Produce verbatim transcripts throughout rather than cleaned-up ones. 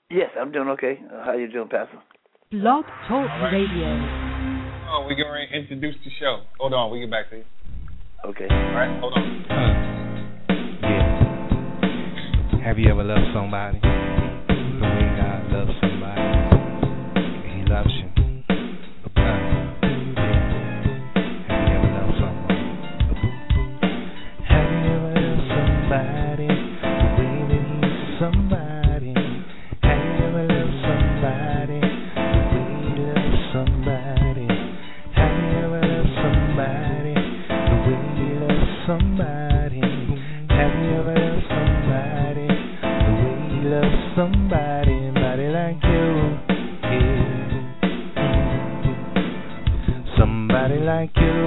Yes, I'm doing okay. Uh, how you doing, Pastor? Blog Talk All right. Radio. Oh, we're going to introduce the show. Hold on, we get back to you. Okay. All right, hold on. Uh, yeah. Have you ever loved somebody the way God loves somebody? He loves you. Uh, yeah. Have you ever loved someone? Have you ever loved somebody the way that he's somebody? Have you ever loved somebody the way he loves somebody? Have you ever loved somebody the way he loves somebody? Have you ever loved somebody the way he loves somebody? Somebody like you, yeah. Somebody like you,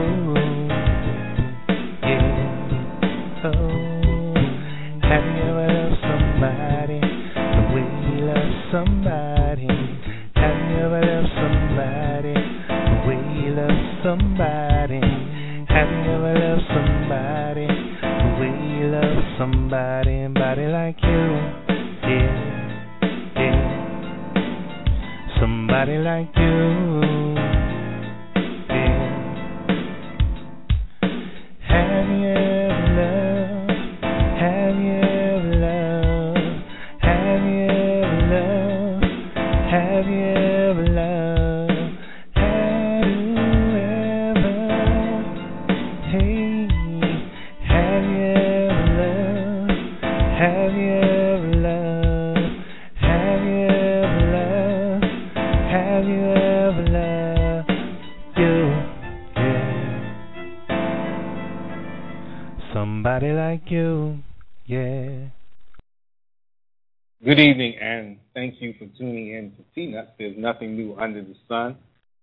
yeah. Oh, have you ever loved somebody the way he loves somebody? Have you ever loved somebody the way he loves somebody? Have you ever loved somebody the way he loves somebody? Somebody like you, yeah, yeah. Somebody like you, yeah. Have you ever loved? Have you ever loved? Have you ever loved? Have you ever loved? Have you ever? Hey, have you ever loved? Have you ever loved? Have you ever loved? Have you ever loved? You, yeah. Somebody like you, yeah. Good evening, and thank you for tuning in to Peanuts. There's nothing new under the sun.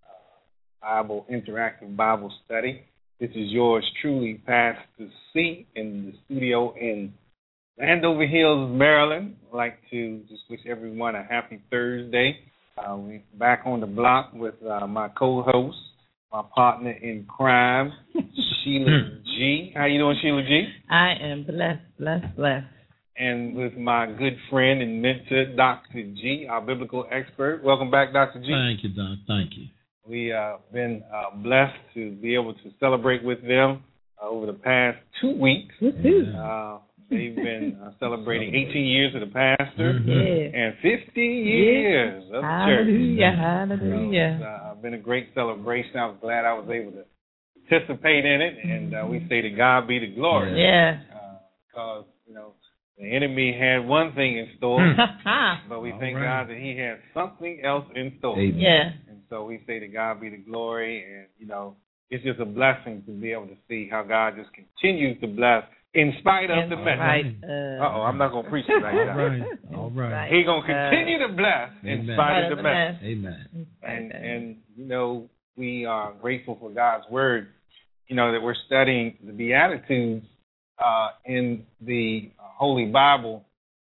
Uh, Bible Interactive Bible Study. This is yours truly, Pastor C, in the studio in Landover Hills, Maryland. I'd like to just wish everyone a happy Thursday. Uh, we're back on the block with uh, my co-host, my partner in crime, Sheila G. How you doing, Sheila G? I am blessed, blessed, blessed. And with my good friend and mentor, Doctor G, our biblical expert. Welcome back, Doctor G. Thank you, Doc. Thank you. We have uh, been uh, blessed to be able to celebrate with them uh, over the past two weeks. Uh, they've been uh, celebrating eighteen years of the pastor mm-hmm. and fifty years yes. of the hallelujah, church. Hallelujah. So it's uh, been a great celebration. I was glad I was able to participate in it, and uh, we say to God be the glory. Yeah. Because, uh, you know, the enemy had one thing in store, but we All thank right. God that he has something else in store. Amen. Yeah. And so we say to God be the glory, and, you know, it's just a blessing to be able to see how God just continues to bless in spite of in the mess. Right. Uh Uh-oh, I'm not going to preach tonight. All right. All right. He's going to continue to bless in Amen. spite of the mess. Amen. And, and, you know, we are grateful for God's word, you know, that we're studying the Beatitudes uh, in the Holy Bible,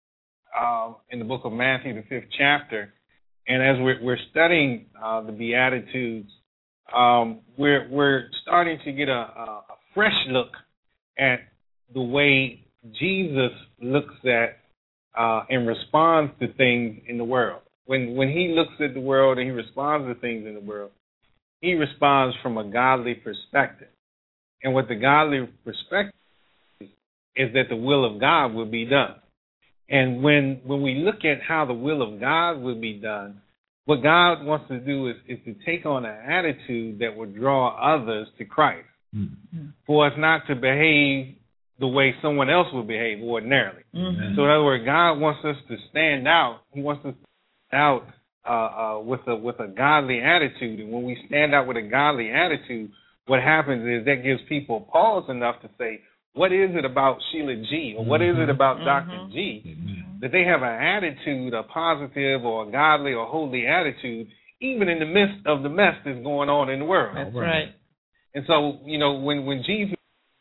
uh, in the book of Matthew, the fifth chapter. And as we're, we're studying uh, the Beatitudes, um, we're we're starting to get a, a, a fresh look at the way Jesus looks at uh, and responds to things in the world. When when he looks at the world and he responds to things in the world, he responds from a godly perspective. And what the godly perspective is, is that the will of God will be done. And when when we look at how the will of God will be done, what God wants to do is, is to take on an attitude that will draw others to Christ. Mm-hmm. For us not to behave the way someone else would behave ordinarily. Mm-hmm. So in other words, God wants us to stand out. He wants us to stand out uh, uh, with a with a godly attitude. And when we stand out with a godly attitude, what happens is that gives people pause enough to say, what is it about Sheila G, or what is it about mm-hmm. Doctor G, mm-hmm. that they have an attitude, a positive or a godly or holy attitude, even in the midst of the mess that's going on in the world. That's right. And so, you know, when, when Jesus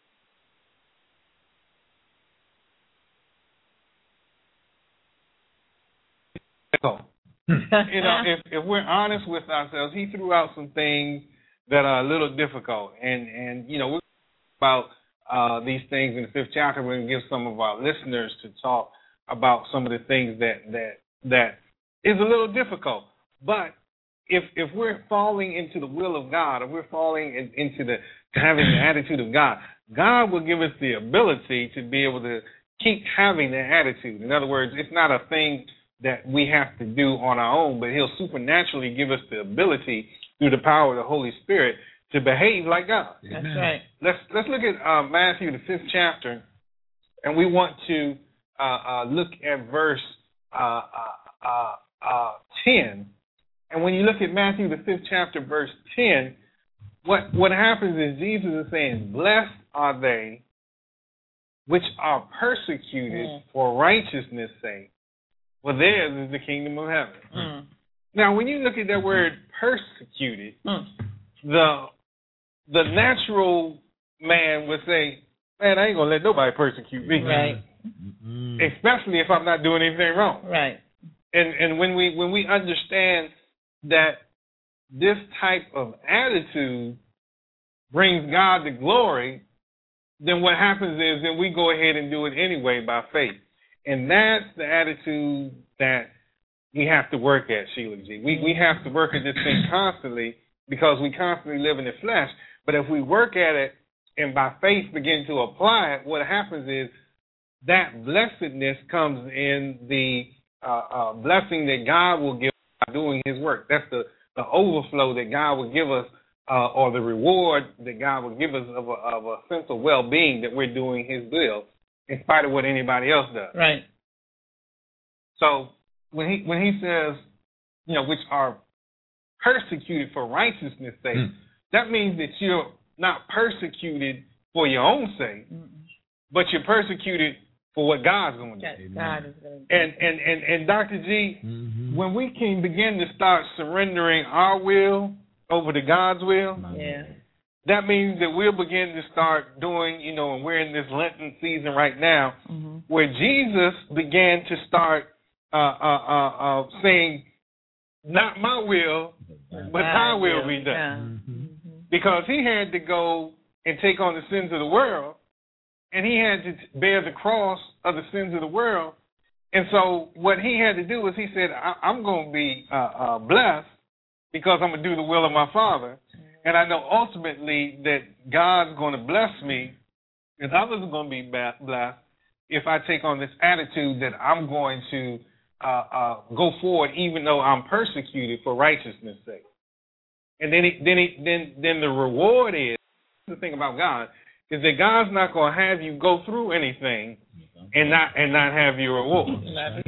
you know, if, if we're honest with ourselves, he threw out some things that are a little difficult. And, and you know, we're about uh, these things in the fifth chapter. We're going to give some of our listeners to talk about some of the things that that that is a little difficult. But if if we're falling into the will of God, or we're falling in, into the having the attitude of God, God will give us the ability to be able to keep having that attitude. In other words, it's not a thing that we have to do on our own, but he'll supernaturally give us the ability through the power of the Holy Spirit to behave like God. That's right. Let's let's look at uh, Matthew, the fifth chapter, and we want to uh, uh, look at verse uh, uh, uh, uh, ten. And when you look at Matthew, the fifth chapter, verse ten, what what happens is Jesus is saying, "Blessed are they which are persecuted mm. for righteousness' sake, for theirs is the kingdom of heaven." Mm. Now, when you look at that word persecuted, mm. the the natural man would say, "Man, I ain't gonna let nobody persecute me, right? Mm-hmm. Especially if I'm not doing anything wrong." Right. And and when we when we understand that this type of attitude brings God the glory, then what happens is then we go ahead and do it anyway by faith. And that's the attitude that we have to work at, Sheila G. We we have to work at this thing constantly because we constantly live in the flesh. But if we work at it and by faith begin to apply it, what happens is that blessedness comes in the uh, uh, blessing that God will give by doing his work. That's the, the overflow that God will give us, uh, or the reward that God will give us of a, of a sense of well-being that we're doing his will in spite of what anybody else does. Right. So when he when he says, you know, which are persecuted for righteousness' sake, mm. that means that you're not persecuted for your own sake, mm. but you're persecuted for what God's going to do. God is going to do. And, and, and, and Doctor G, mm-hmm. when we can begin to start surrendering our will over to God's will, yeah. that means that we'll begin to start doing, you know, and we're in this Lenten season right now, mm-hmm. where Jesus began to start uh, uh, uh, uh, saying, not my will, but thy will, will be done. Yeah. Mm-hmm. Because he had to go and take on the sins of the world, and he had to bear the cross of the sins of the world. And so what he had to do was he said, I- I'm going to be uh, uh, blessed because I'm going to do the will of my Father. And I know ultimately that God's going to bless me and others are going to be blessed if I take on this attitude that I'm going to uh, uh, go forward even though I'm persecuted for righteousness' sake. And then, he, then, he, then, then the reward is, the thing about God, is that God's not going to have you go through anything and not and not have your reward. And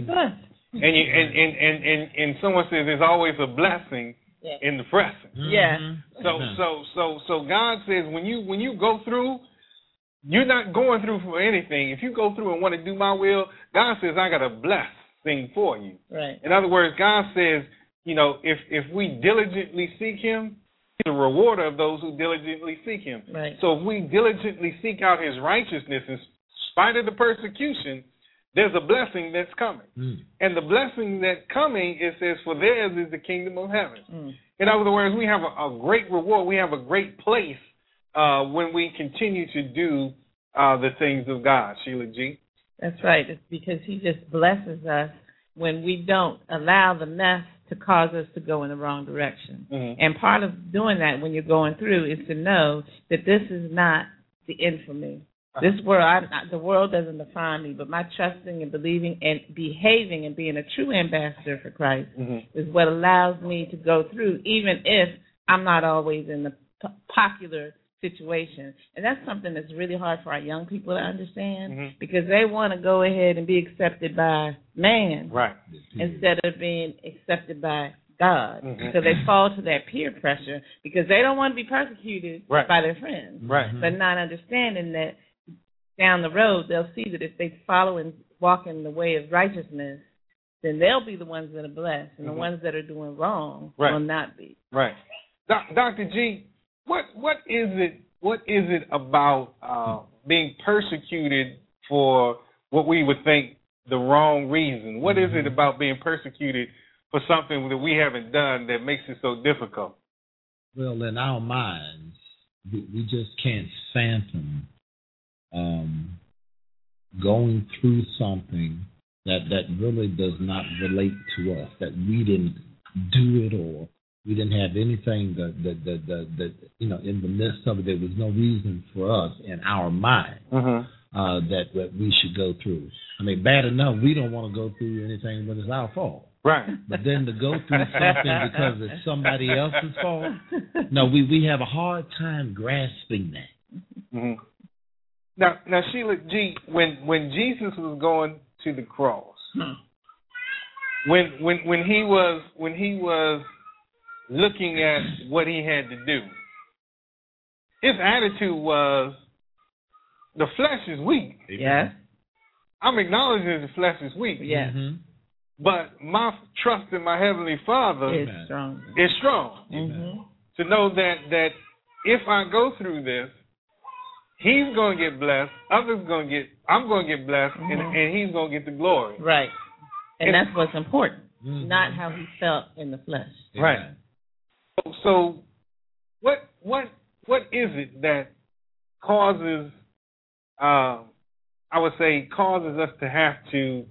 you and and, and, and and someone says there's always a blessing yeah. in the pressing. Yeah. So so so so God says when you when you go through, you're not going through for anything. If you go through and want to do my will, God says I got a blessing for you. Right. In other words, God says, you know, if if we diligently seek him, the rewarder of those who diligently seek him. Right. So if we diligently seek out his righteousness in spite of the persecution, there's a blessing that's coming. Mm. And the blessing that's coming, it says, for theirs is the kingdom of heaven. Mm. In other words, we have a, a great reward. We have a great place uh, when we continue to do uh, the things of God. Sheila G. That's right. It's because he just blesses us when we don't allow the mess to cause us to go in the wrong direction. Mm-hmm. And part of doing that when you're going through is to know that this is not the end for me. This world, I, the world doesn't define me, but my trusting and believing and behaving and being a true ambassador for Christ mm-hmm. is what allows me to go through, even if I'm not always in the p- popular situation. And that's something that's really hard for our young people to understand mm-hmm. because they want to go ahead and be accepted by man right. instead of being accepted by God. Mm-hmm. So they fall to that peer pressure because they don't want to be persecuted right. by their friends, right. but not understanding that down the road they'll see that if they follow and walk in the way of righteousness, then they'll be the ones that are blessed, and mm-hmm. the ones that are doing wrong right. will not be. Right. Doc, Doctor G, what what is it? What is it about uh, being persecuted for what we would think the wrong reason? What is it about being persecuted for something that we haven't done that makes it so difficult? Well, in our minds, we, we just can't fathom um, going through something that that really does not relate to us, that we didn't do it or we didn't have anything that, that, that, that, that you know, in the midst of it, there was no reason for us in our mind mm-hmm. uh, that, that we should go through. I mean, bad enough, we don't want to go through anything when it's our fault. Right. But then to go through something because it's somebody else's fault, no, we, we have a hard time grasping that. Mm-hmm. Now, now, Sheila G., when when Jesus was going to the cross, hmm. when when when he was when he was looking at what he had to do, his attitude was, the flesh is weak. Yes. I'm acknowledging the flesh is weak. Yes. Mm-hmm. But my trust in my Heavenly Father is strong. Is strong. Mm-hmm. To know that, that if I go through this, he's going to get blessed, others going to get, I'm going to get blessed, mm-hmm. and, and he's going to get the glory. Right. And, and that's what's important, mm-hmm. not how he felt in the flesh. Right. So, so what what what is it that causes, uh, I would say, causes us to have to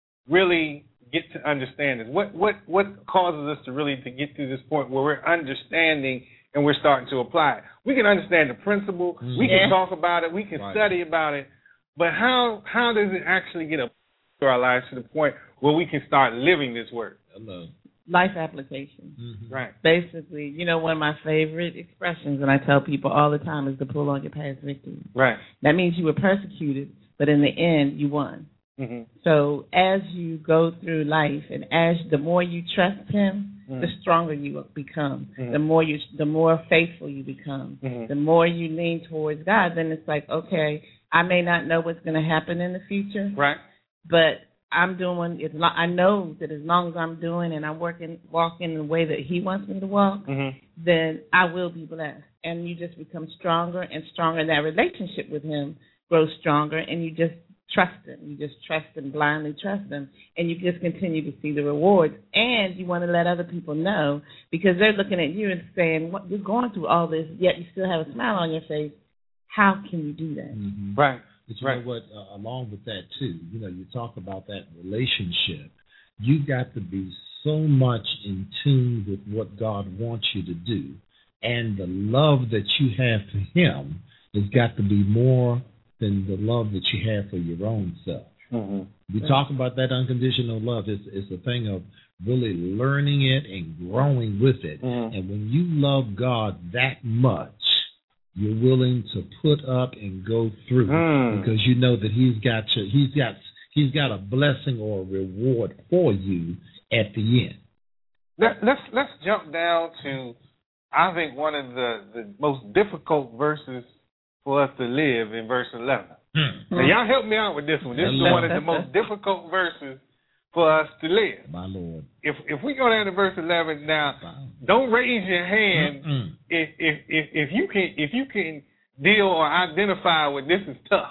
really get to understand this? What what what causes us to really to get to this point where we're understanding and we're starting to apply it? We can understand the principle, mm-hmm. we can yeah. talk about it, we can right. study about it, but how how does it actually get up to our lives to the point where we can start living this word? Hello. Life application. Mm-hmm. Right. Basically, you know, one of my favorite expressions, and I tell people all the time, is to pull on your past victory. Right. That means you were persecuted, but in the end, you won. Mm-hmm. So as you go through life, and as the more you trust Him, mm-hmm. the stronger you become. Mm-hmm. The more you, the more faithful you become. Mm-hmm. The more you lean towards God, then it's like, okay, I may not know what's going to happen in the future, right? But I'm doing it. I know that as long as I'm doing and I'm working, walking in the way that He wants me to walk, mm-hmm. then I will be blessed. And you just become stronger and stronger. And that relationship with Him grows stronger, and you just trust Him. You just trust Him, blindly trust Him, and you just continue to see the rewards. And you want to let other people know, because they're looking at you and saying, "What, you're going through all this, yet you still have a smile on your face. How can you do that?" Mm-hmm. Right. But you right. know what, uh, along with that, too, you know, you talk about that relationship. You got to be so much in tune with what God wants you to do. And the love that you have for Him has got to be more than the love that you have for your own self. Mm-hmm. We talk about that unconditional love. It's, it's a thing of really learning it and growing with it. Mm-hmm. And when you love God that much, you're willing to put up and go through mm. because you know that He's got you, He's got He's got a blessing or a reward for you at the end. Let, let's let's jump down to, I think, one of the, the most difficult verses for us to live in verse eleven. Mm. Now, y'all help me out with this one. This is one of the most difficult verses for us to live. My Lord. If if we go down to verse eleven now, wow. Don't raise your hand Mm-mm. if, if if if you can if you can deal or identify with this is tough.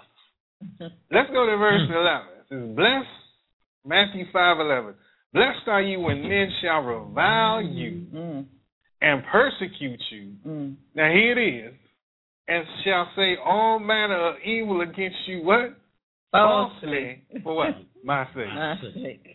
Let's go to verse mm. eleven. It says, "Blessed," Matthew five eleven. "Blessed are you when men shall revile you mm. and persecute you." Mm. Now here it is. "And shall say all manner of evil against you." What? Falsely. For what? My sake. My sake.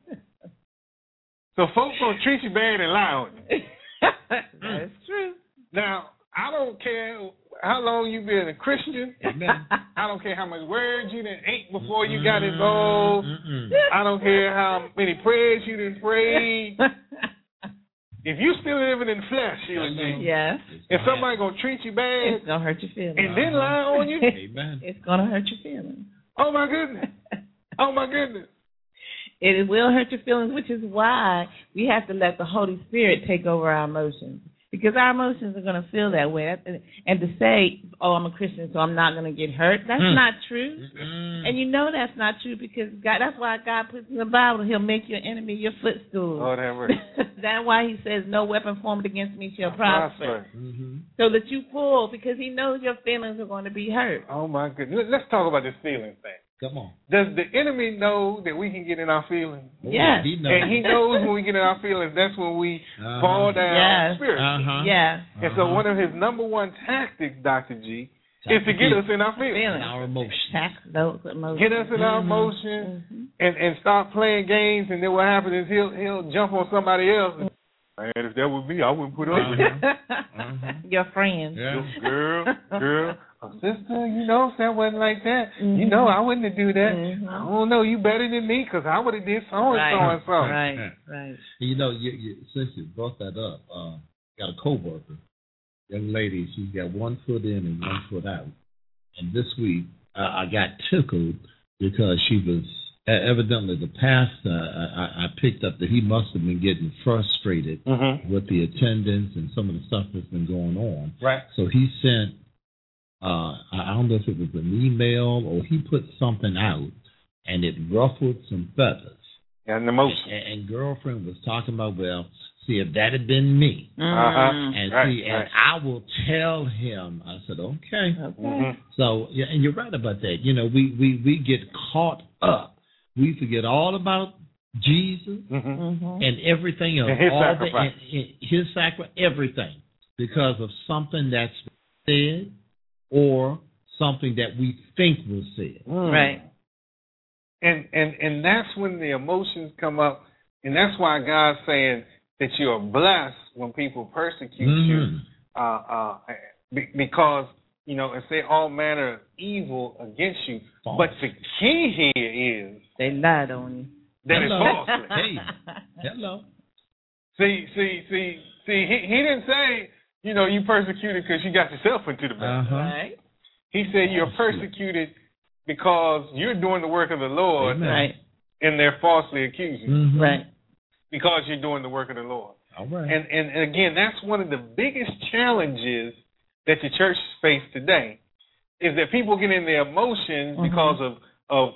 So folks gonna treat you bad and lie on you. That's true. Now, I don't care how long you been a Christian. Amen. I don't care how much words you done ate before you got involved. Mm-mm. I don't care how many prayers you done prayed. If you still living in flesh, Sheila G, yes. if somebody gonna treat you bad, it's gonna hurt your feelings, and then lie on you, Amen. It's gonna hurt your feelings. Oh my goodness! Oh my goodness! It will hurt your feelings, which is why we have to let the Holy Spirit take over our emotions, because our emotions are going to feel that way. And to say, "Oh, I'm a Christian, so I'm not going to get hurt," that's mm. not true. Mm-hmm. And you know that's not true because God. That's why God puts in the Bible, He'll make your enemy your footstool. Oh, that works. That's why He says, "No weapon formed against me shall prosper." Mm-hmm. So that you pull, because He knows your feelings are going to be hurt. Oh my goodness! Let's talk about this feeling thing. Come on. Does the enemy know that we can get in our feelings? Yes. He knows. And he knows when we get in our feelings, that's when we uh-huh. fall down yes. spiritually. Uh-huh. Yes. And uh-huh. so one of his number one tactics, Doctor G, is to get us in our feelings. Feelings. Our emotions. Tax those emotions. Get us in our Mhm. emotions Mhm. and, and stop playing games, and then what happens is he'll he'll jump on somebody else. And, man, if that was me, I wouldn't put up with it. Uh-huh. Your friend. Yeah. Girl, girl, oh, sister, you know, if that wasn't like that, Mhm. you know, I wouldn't have do that. Mhm. I don't know, you better than me, because I would have did so and so and so. Right, right. You know, you, you, since you brought that up, uh, got a coworker, young lady. She's got one foot in and one foot out. And this week, uh, I got tickled because she was uh, evidently the pastor. I, I, I picked up that he must have been getting frustrated Mm-hmm. with the attendance and some of the stuff that's been going on. Right. So he sent, uh, I don't know if it was an email or he put something out, and it ruffled some feathers. And emotion. And, and girlfriend was talking about, well, see, if that had been me, Uh-huh. and Right, see, and right. I will tell him. I said, okay. Okay. Mm-hmm. So, yeah, and you're right about that. You know, we, we, we get caught up. We forget all about Jesus Mm-hmm. Mhm. and everything else. And his all sacrifice. The, and, and his sacrifice, everything, because of something that's said or something that we think was said. Mm. Right. And and and that's when the emotions come up, and that's why God's saying that you are blessed when people persecute you, Mhm. uh, uh, be, because you know, and say all manner of evil against you. False. But the key here is They lied on you. that it's Hello. false. Hey, hello. See, see, see, see. He he didn't say, you know, you persecuted because you got yourself into the mess. Uh-huh. Right. He said you're persecuted because you're doing the work of the Lord, Amen. Right. and they're falsely accusing you Mhm. Right. because you're doing the work of the Lord. All right. And, and and again, that's one of the biggest challenges that the church face today, is that people get in their emotions Mhm. because of of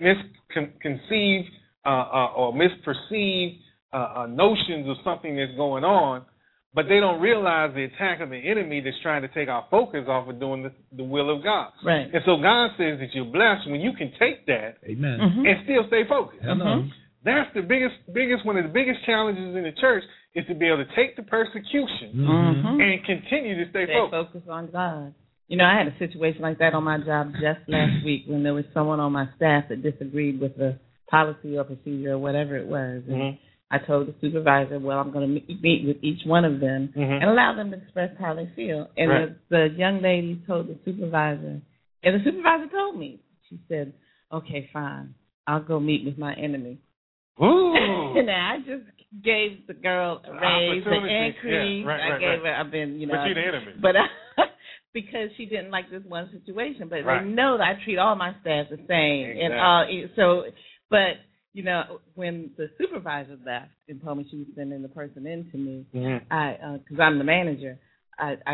misconceived uh, uh, or misperceived uh, uh, notions of something that's going on, but they don't realize the attack of the enemy that's trying to take our focus off of doing the, the will of God. Right. And so God says that you're blessed when you can take that Amen. Mhm. and still stay focused. Hello. Mhm. That's the biggest, biggest one of the biggest challenges in the church, is to be able to take the persecution Mhm. Mhm. and continue to stay Stay focused. focused on God. You know, I had a situation like that on my job just last week when there was someone on my staff that disagreed with the policy or procedure or whatever it was. And Mhm. I told the supervisor, well, I'm going to meet with each one of them Mhm. and allow them to express how they feel. And Right. the, the young lady told the supervisor, and the supervisor told me, she said, okay, fine, I'll go meet with my enemy. Ooh. And I just gave the girl a raise, an Opportunity. increase. Yeah, right, I right, gave right. her, I've been, you know. But you're the enemy. But I, because she didn't like this one situation. But Right. they know that I treat all my staff the same. Exactly. And uh, so, but, you know, when the supervisor left and told me she was sending the person in to me, Mhm. I, because I'm the manager, I, I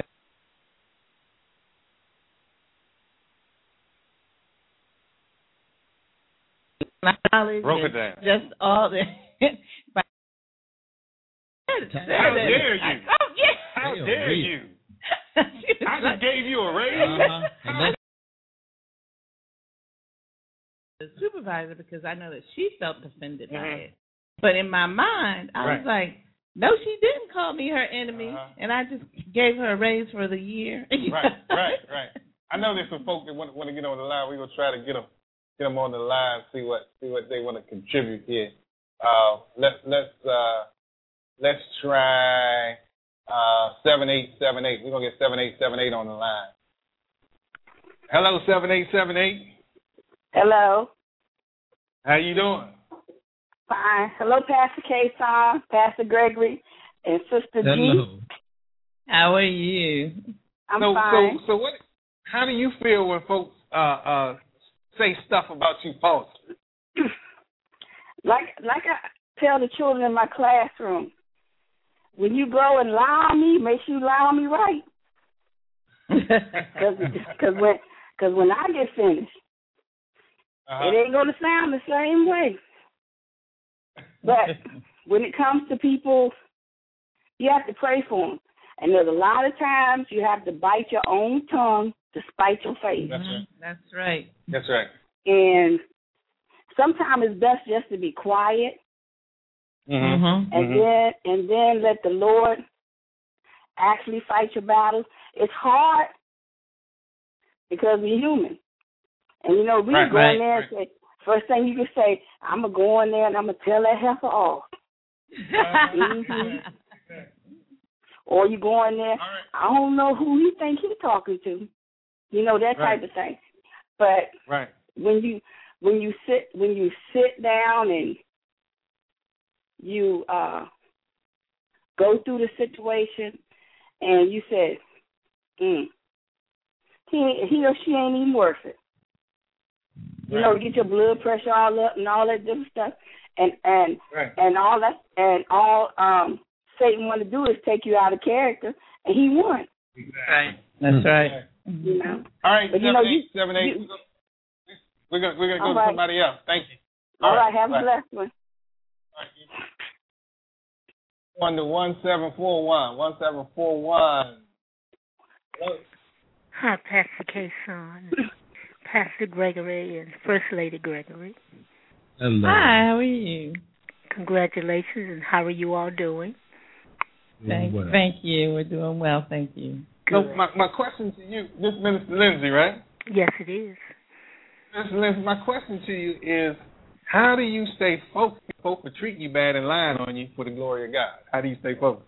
my knowledge Broke it and down. just all the. but- How dare you? Oh, yeah. How Hell, dare yeah. you? I just gave you a raise. Uh-huh. And that's the supervisor because I know that she felt offended by Mhm. it. But in my mind, I was Right. like, no, she didn't call me her enemy, Uh-huh. and I just gave her a raise for the year. Right, right, right. I know there's some folks that want, want to get on the line. We're gonna try to get them, get them on the line. See what, see what they want to contribute here. Uh, let let's uh, let's try uh, seven eight seven eight. We're gonna get seven eight seven eight on the line. Hello, seven eight seven eight. Hello. How you doing? Fine. Hello, Pastor K-Son, Pastor Gregory, and Sister G. hello. How are you? I'm so, fine. so, so what? How do you feel when folks uh, uh, say stuff about you falsely? like like I tell the children in my classroom, when you go and lie on me, make sure you lie on me right. Because when, cause when I get finished, Uh-huh. it ain't going to sound the same way. But when it comes to people, you have to pray for them. And there's a lot of times you have to bite your own tongue to spite your face. That's right. That's right. That's right. And sometimes it's best just to be quiet Mm-hmm. and Mhm. then and then let the Lord actually fight your battles. It's hard because we're human. And, you know, we right, go right, in there right. and say, first thing you can say, I'm going to go in there and I'm going to tell that heifer off. mm-hmm. Or you go in there, right. I don't know who he think he's talking to. You know, that right. type of thing. But right. when you when you sit when you sit down and you uh, go through the situation and you say, mm, he he or she ain't even worth it. You know, get your blood pressure all up and all that different stuff, and and right. and all that, and all um, Satan want to do is take you out of character, and he won. Exactly. That's right. You know. All right, but seven, you know, eight, you, seven, eight. You, we're gonna we're gonna go to right. somebody else. Thank you. All, all right, right, have bye. a blessed one. One to one seven four one one seven four one. Hi, Pastor K-Son, Pastor Gregory, and First Lady Gregory. Hello. Hi, how are you? Congratulations, and how are you all doing? Thank, well. thank you. We're doing well, thank you. So my, my question to you, this is Minister Lindsay, right? Yes, it is. Minister Lindsay, my question to you is, how do you stay focused? Folks will treat you bad and lying on you for the glory of God. How do you stay focused?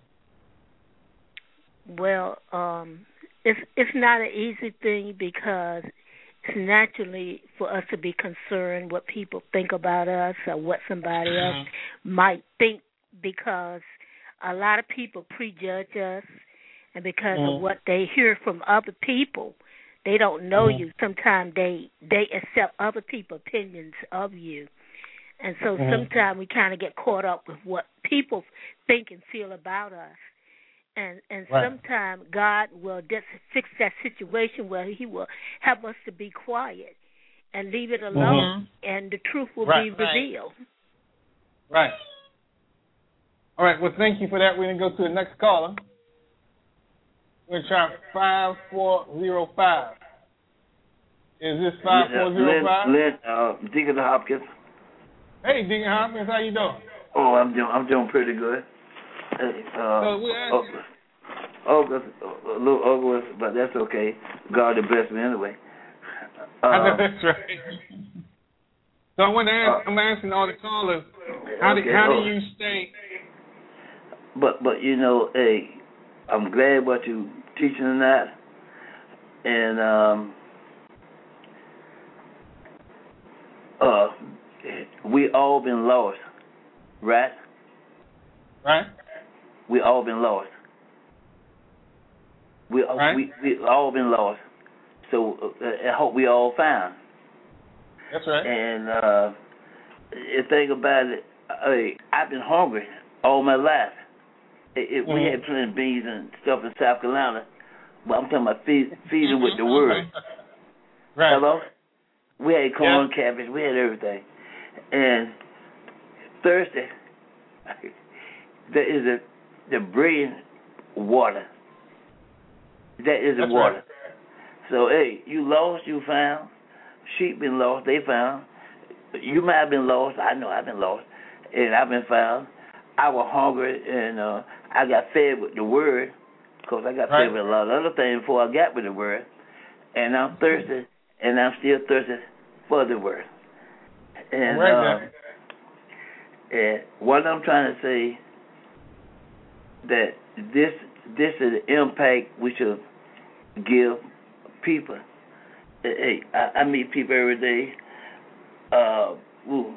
Well, um, it's it's not an easy thing because it's naturally for us to be concerned what people think about us or what somebody mm-hmm. else might think, because a lot of people prejudge us, and because mm-hmm. of what they hear from other people, they don't know mm-hmm. you. Sometimes they they accept other people's opinions of you. And so mm-hmm. sometimes we kind of get caught up with what people think and feel about us. And and right. sometimes God will just fix that situation where he will help us to be quiet and leave it alone, mm-hmm. and the truth will right. be revealed. Right. All right. Well, thank you for that. We're going to go to the next caller. We're going to try five four zero five. Is this five four zero five? Lynn, uh, Deacon Hopkins. Hey, Deacon Hopkins, how you doing? Oh, I'm doing, I'm doing pretty good. Uh, so we uh, August, a little August, but that's okay. God will bless me anyway. Uh, I know that's right. So I want to ask, uh, I'm asking all the callers, how do, okay, how oh. do you stay? But, but you know, hey, I'm glad what you teaching in that. And, um, uh, we all been lost, right? Right. We all been lost. We right. we we all been lost. So uh, I hope we all found. That's right. And uh, the thing about it, uh, I've been hungry all my life. It, it, mm-hmm. We had plenty of beans and stuff in South Carolina, but I'm talking about feed, feeding with the word. Right. Hello? We had corn, yeah. cabbage, we had everything. And Thursday, there is a the brilliant water. That is the That's water. Right. So, hey, you lost, you found. Sheep been lost, they found. You might have been lost. I know I've been lost, and I've been found. I was hungry, and uh, I got fed with the word, because I got right. fed with a lot of other things before I got with the word. And I'm thirsty, and I'm still thirsty for the word. And, right uh, and what I'm trying to say, that this this is the impact we should give people. Hey, I, I meet people every day. Uh, ooh,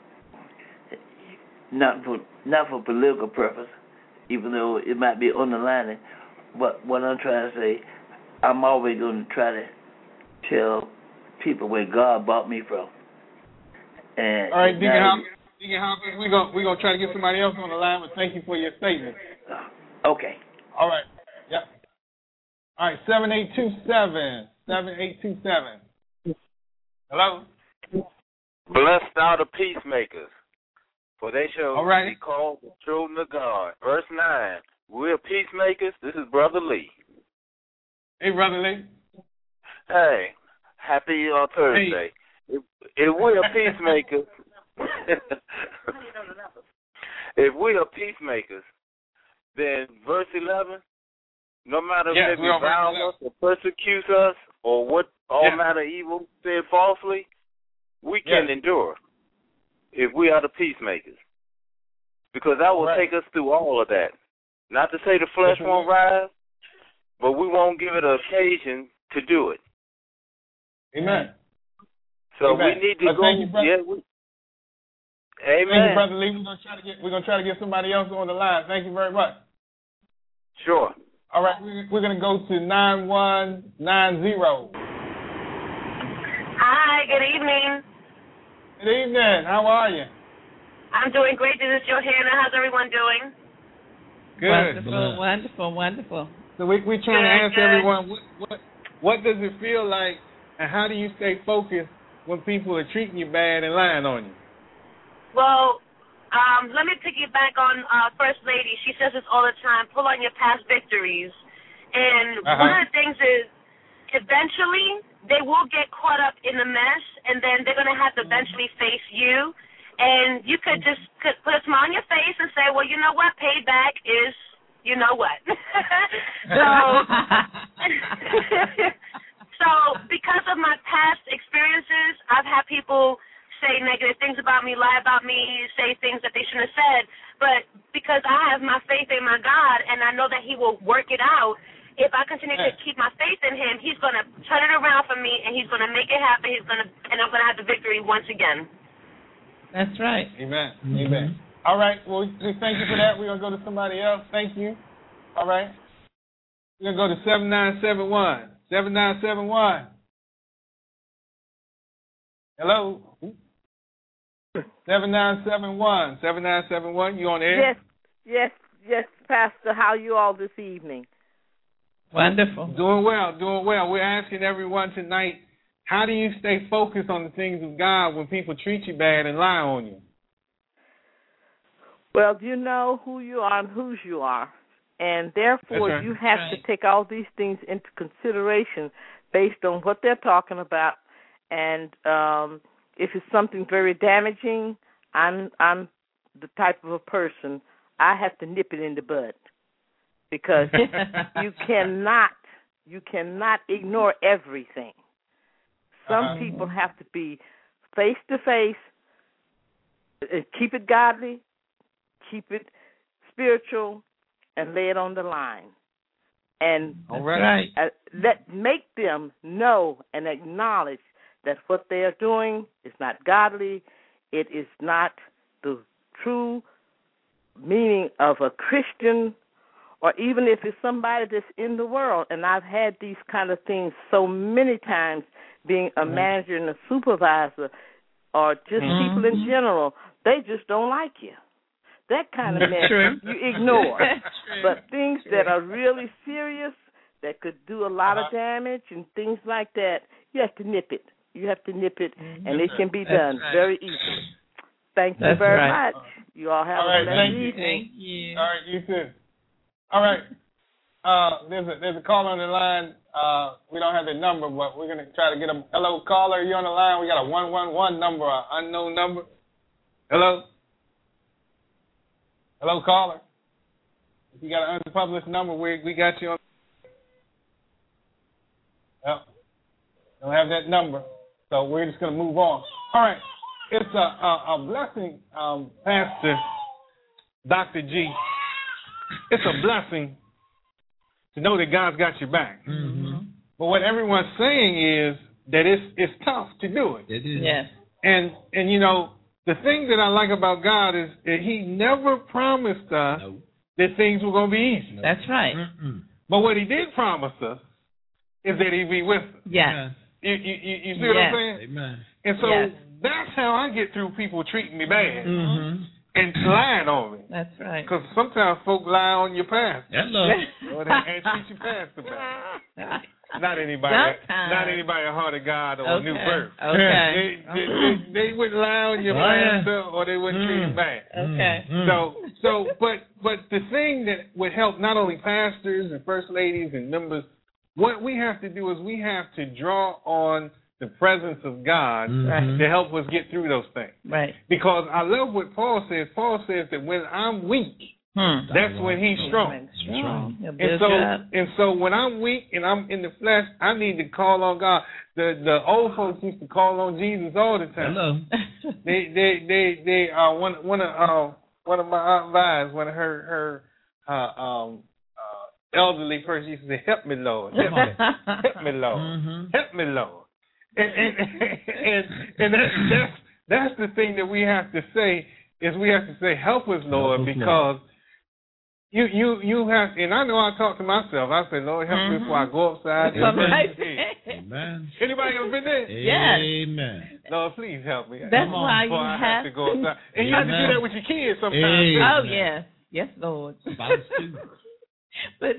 not for not for political purpose, even though it might be underlining. But what I'm trying to say, I'm always going to try to tell people where God brought me from. And all right, Deacon Hopkins, Deacon Hopkins, we're going we're gonna try to get somebody else on the line, but thank you for your statement. Okay. All right. Yep. All right, seven eight two seven. seven eight two seven. Hello? Blessed are the peacemakers, for they shall All right. be called the children of God. Verse nine. We're peacemakers. This is Brother Lee. Hey, Brother Lee. Hey, happy uh, Thursday. Hey. If, if we're peacemakers, if we are peacemakers, then verse eleven, no matter yes, if they revile us or persecute us or what all yeah. manner of evil said falsely, we yeah. can endure if we are the peacemakers. Because that will right. take us through all of that. Not to say the flesh yes, won't rise, but we won't give it an occasion to do it. Amen. So Amen. we need to well, go. Thank you, brother. Yeah, we, amen. Thank you, Brother Lee. We're gonna try to get we're gonna try to get somebody else on the line. Thank you very much. Sure. All right, we're gonna go to nine one nine zero. Hi. Good evening. Good evening. How are you? I'm doing great. This is Johanna. How's everyone doing? Good. Wonderful, wonderful, wonderful. So we, we're trying good, to ask good. everyone, what, what what does it feel like, and how do you stay focused when people are treating you bad and lying on you? Well, um, let me piggyback on uh, First Lady. She says this all the time. Pull on your past victories. And uh-huh. one of the things is, eventually, they will get caught up in the mess, and then they're going to have to eventually face you. And you could just could put a smile on your face and say, well, you know what? Payback is, you know what. so, so because of my past experiences, I've had people say negative things about me, lie about me, say things that they shouldn't have said. But because I have my faith in my God and I know that he will work it out, if I continue to keep my faith in him, he's going to turn it around for me and he's going to make it happen. He's going to, and I'm going to have the victory once again. That's right. Amen. Mm-hmm. Amen. All right. Well, we thank you for that. We're going to go to somebody else. Thank you. All right. We're going to go to seven nine seven one. seven nine seven one. Hello? seven nine seven one. seven nine seven one. You on air? Yes, yes, yes, Pastor. How are you all this evening? Wonderful. Doing well, doing well. We're asking everyone tonight, how do you stay focused on the things of God when people treat you bad and lie on you? Well, you know who you are and whose you are. And therefore, right. you have right. to take all these things into consideration based on what they're talking about. And um, if it's something very damaging, I'm I'm the type of a person, I have to nip it in the bud. Because you cannot, you cannot ignore everything. Some uh-huh. people have to be face-to-face, keep it godly, keep it spiritual, and lay it on the line. And All right. uh, let make them know and acknowledge that what they are doing is not godly. It is not the true meaning of a Christian, or even if it's somebody that's in the world. And I've had these kind of things so many times, being a mm-hmm. manager and a supervisor, or just mm-hmm. people in general. They just don't like you. That kind of mess you ignore. But things True. that are really serious, that could do a lot uh-huh. of damage and things like that, you have to nip it. You have to nip it, mm-hmm. and it can be That's done right. very easily. Thank That's you very right. much. You all have all a right, blessed thank evening. You. Thank you. All right, you too. All right. Uh, there's a there's a caller on the line. Uh, we don't have the number, but we're gonna try to get a hello caller. You on the line? We got a one one one number, an unknown number. Hello. Hello caller. If you got an unpublished number, we we got you on. Well, don't have that number, so we're just gonna move on. All right. It's a a, a blessing, um, Pastor Doctor G. It's a blessing to know that God's got your back. Mm-hmm. But what everyone's saying is that it's it's tough to do it. It is. Yes. And and you know, the thing that I like about God is that he never promised us no. that things were going to be easy. No. That's right. Mm-mm. But what he did promise us is that he'd be with us. Yes. You, you, you, you see yes. what I'm saying? Amen. And so yes. that's how I get through people treating me bad Mm-hmm. and lying on me. That's right. Because sometimes folk lie on your past. Hello. Or they and treat you past the past. Not anybody, Sometimes. not anybody a heart of God or okay. a new birth. Okay. They, they, they, they wouldn't lie on your oh, pastor yeah. or they wouldn't mm. treat you bad. Okay. Mm. So, so, but, but the thing that would help not only pastors and first ladies and members, what we have to do is we have to draw on the presence of God mm-hmm. to help us get through those things. Right. Because I love what Paul says. Paul says that when I'm weak, Hmm. That's when he's strong. strong. And so, and so when I'm weak and I'm in the flesh, I need to call on God. The the old folks used to call on Jesus all the time. Hello. they they they they uh one one of uh one of my aunt Vi's, one of her her uh, um uh, elderly person used to say, "Help me, Lord, help me, help me, Lord, mm-hmm. help me, Lord." And and and, and that's, that's that's the thing that we have to say is we have to say, "Help us, Lord," help us, because Lord. You you you have, and I know I talk to myself. I say, Lord, help mm-hmm. me before I go upside. Amen. Anybody ever been there? Yes. Amen. Lord, please help me. That's why you I have, have to go upside. And Amen. you have to do that with your kids sometimes. Amen. Oh yes, yes, Lord. But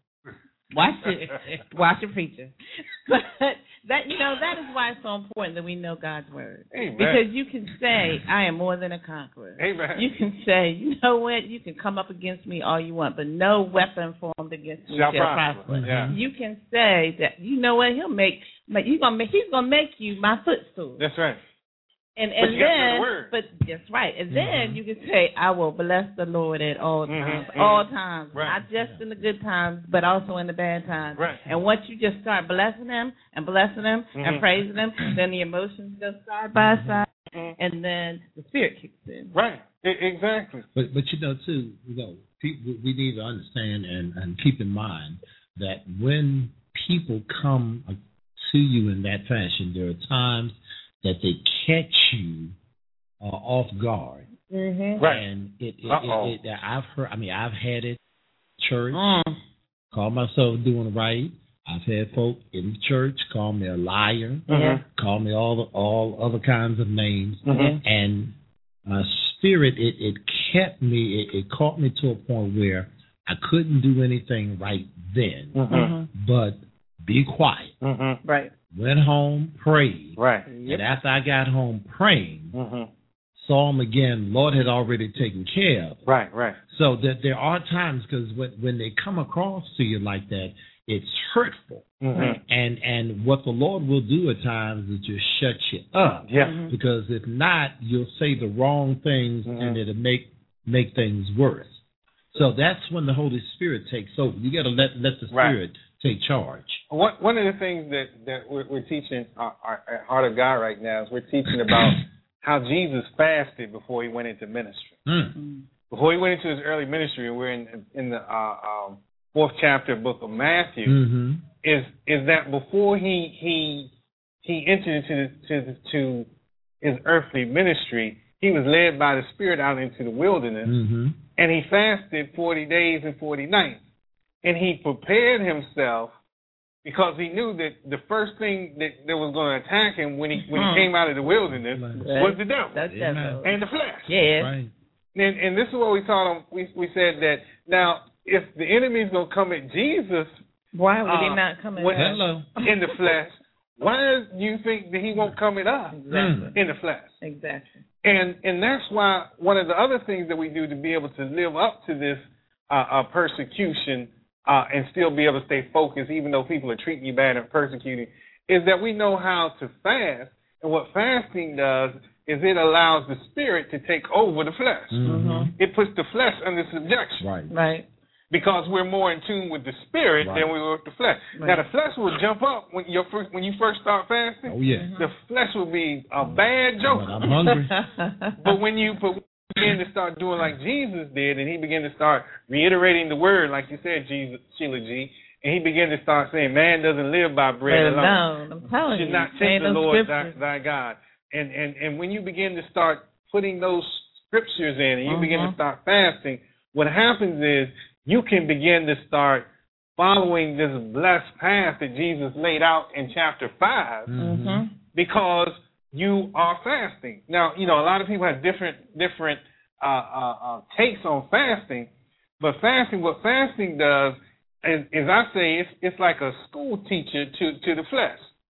watch it, watch it, preacher. But that you know that is why it's so important that we know God's word. Amen. Because you can say, "I am more than a conqueror." Amen. You can say, "You know what? You can come up against me all you want, but no weapon formed against me shall, shall prosper." prosper. Yeah. You can say that. You know what? He'll make. He's gonna make. He's gonna make you my footstool. That's right. And and then, the but that's right. And then mm-hmm. you can say, "I will bless the Lord at all times, mm-hmm. all times, right. not just in the good times, but also in the bad times." Right. And once you just start blessing Him and blessing Him mm-hmm. and praising Him, then the emotions go side by side, mm-hmm. and then the Spirit kicks in. Right. Exactly. But but you know too, you know, people, we need to understand and, and keep in mind that when people come to you in that fashion, there are times that they catch you uh, off guard, mm-hmm. right? And it, it, it, it, I've heard. I mean, I've had it. Church, mm. call myself doing right. I've had folk in the church call me a liar, mm-hmm. call me all the, all other kinds of names, mm-hmm. and my spirit it, it kept me. It, it caught me to a point where I couldn't do anything right then, mm-hmm. but be quiet, mm-hmm. right. Went home, prayed. Right. Yep. And after I got home praying, mm-hmm. saw him again, Lord had already taken care of it. Right, right. So that there are times, because when, when they come across to you like that, it's hurtful. Mm-hmm. And and what the Lord will do at times is just shut you up. Yeah. Mm-hmm. Because if not, you'll say the wrong things mm-hmm. and it'll make make things worse. So that's when the Holy Spirit takes over. You got to let let the Spirit right. take charge. One one of the things that, that we're, we're teaching our, our, at Heart of God right now is we're teaching about how Jesus fasted before he went into ministry. Mm. Before he went into his early ministry, and we're in in the uh, um, fourth chapter book of Matthew. Mm-hmm. Is is that before he he he entered into the, to the, to his earthly ministry, he was led by the Spirit out into the wilderness, mm-hmm. and he fasted forty days and forty nights. And he prepared himself because he knew that the first thing that, that was going to attack him when he when he came out of the wilderness right. was the devil That's devil. and the flesh. Yeah. Right. And, and this is what we taught him. We we said that now if the enemy is going to come at Jesus, why would uh, he not come at when, Hello. in the flesh? Why do you think that he won't come at us exactly. in the flesh? Exactly. And and that's why one of the other things that we do to be able to live up to this uh, uh, persecution uh, and still be able to stay focused, even though people are treating you bad and persecuting, is that we know how to fast. And what fasting does is it allows the spirit to take over the flesh. Mm-hmm. It puts the flesh under subjection. Right. Right. Because we're more in tune with the spirit right. than we were with the flesh. Right. Now the flesh will jump up when you first when you first start fasting. Oh yeah. The flesh will be a bad joke. But I'm hungry. But when you but when you begin to start doing like Jesus did, and he began to start reiterating the word, like you said, Jesus, Sheila G, and he began to start saying, "Man doesn't live by bread alone." No, I'm telling you, should not tempt the Lord thy, thy God. And and and when you begin to start putting those scriptures in, and you uh-huh. begin to start fasting, what happens is you can begin to start following this blessed path that Jesus laid out in chapter five mm-hmm. because you are fasting. Now, you know, a lot of people have different different uh, uh, uh, takes on fasting, but fasting, what fasting does is, is I say, it's, it's like a school teacher to, to the flesh.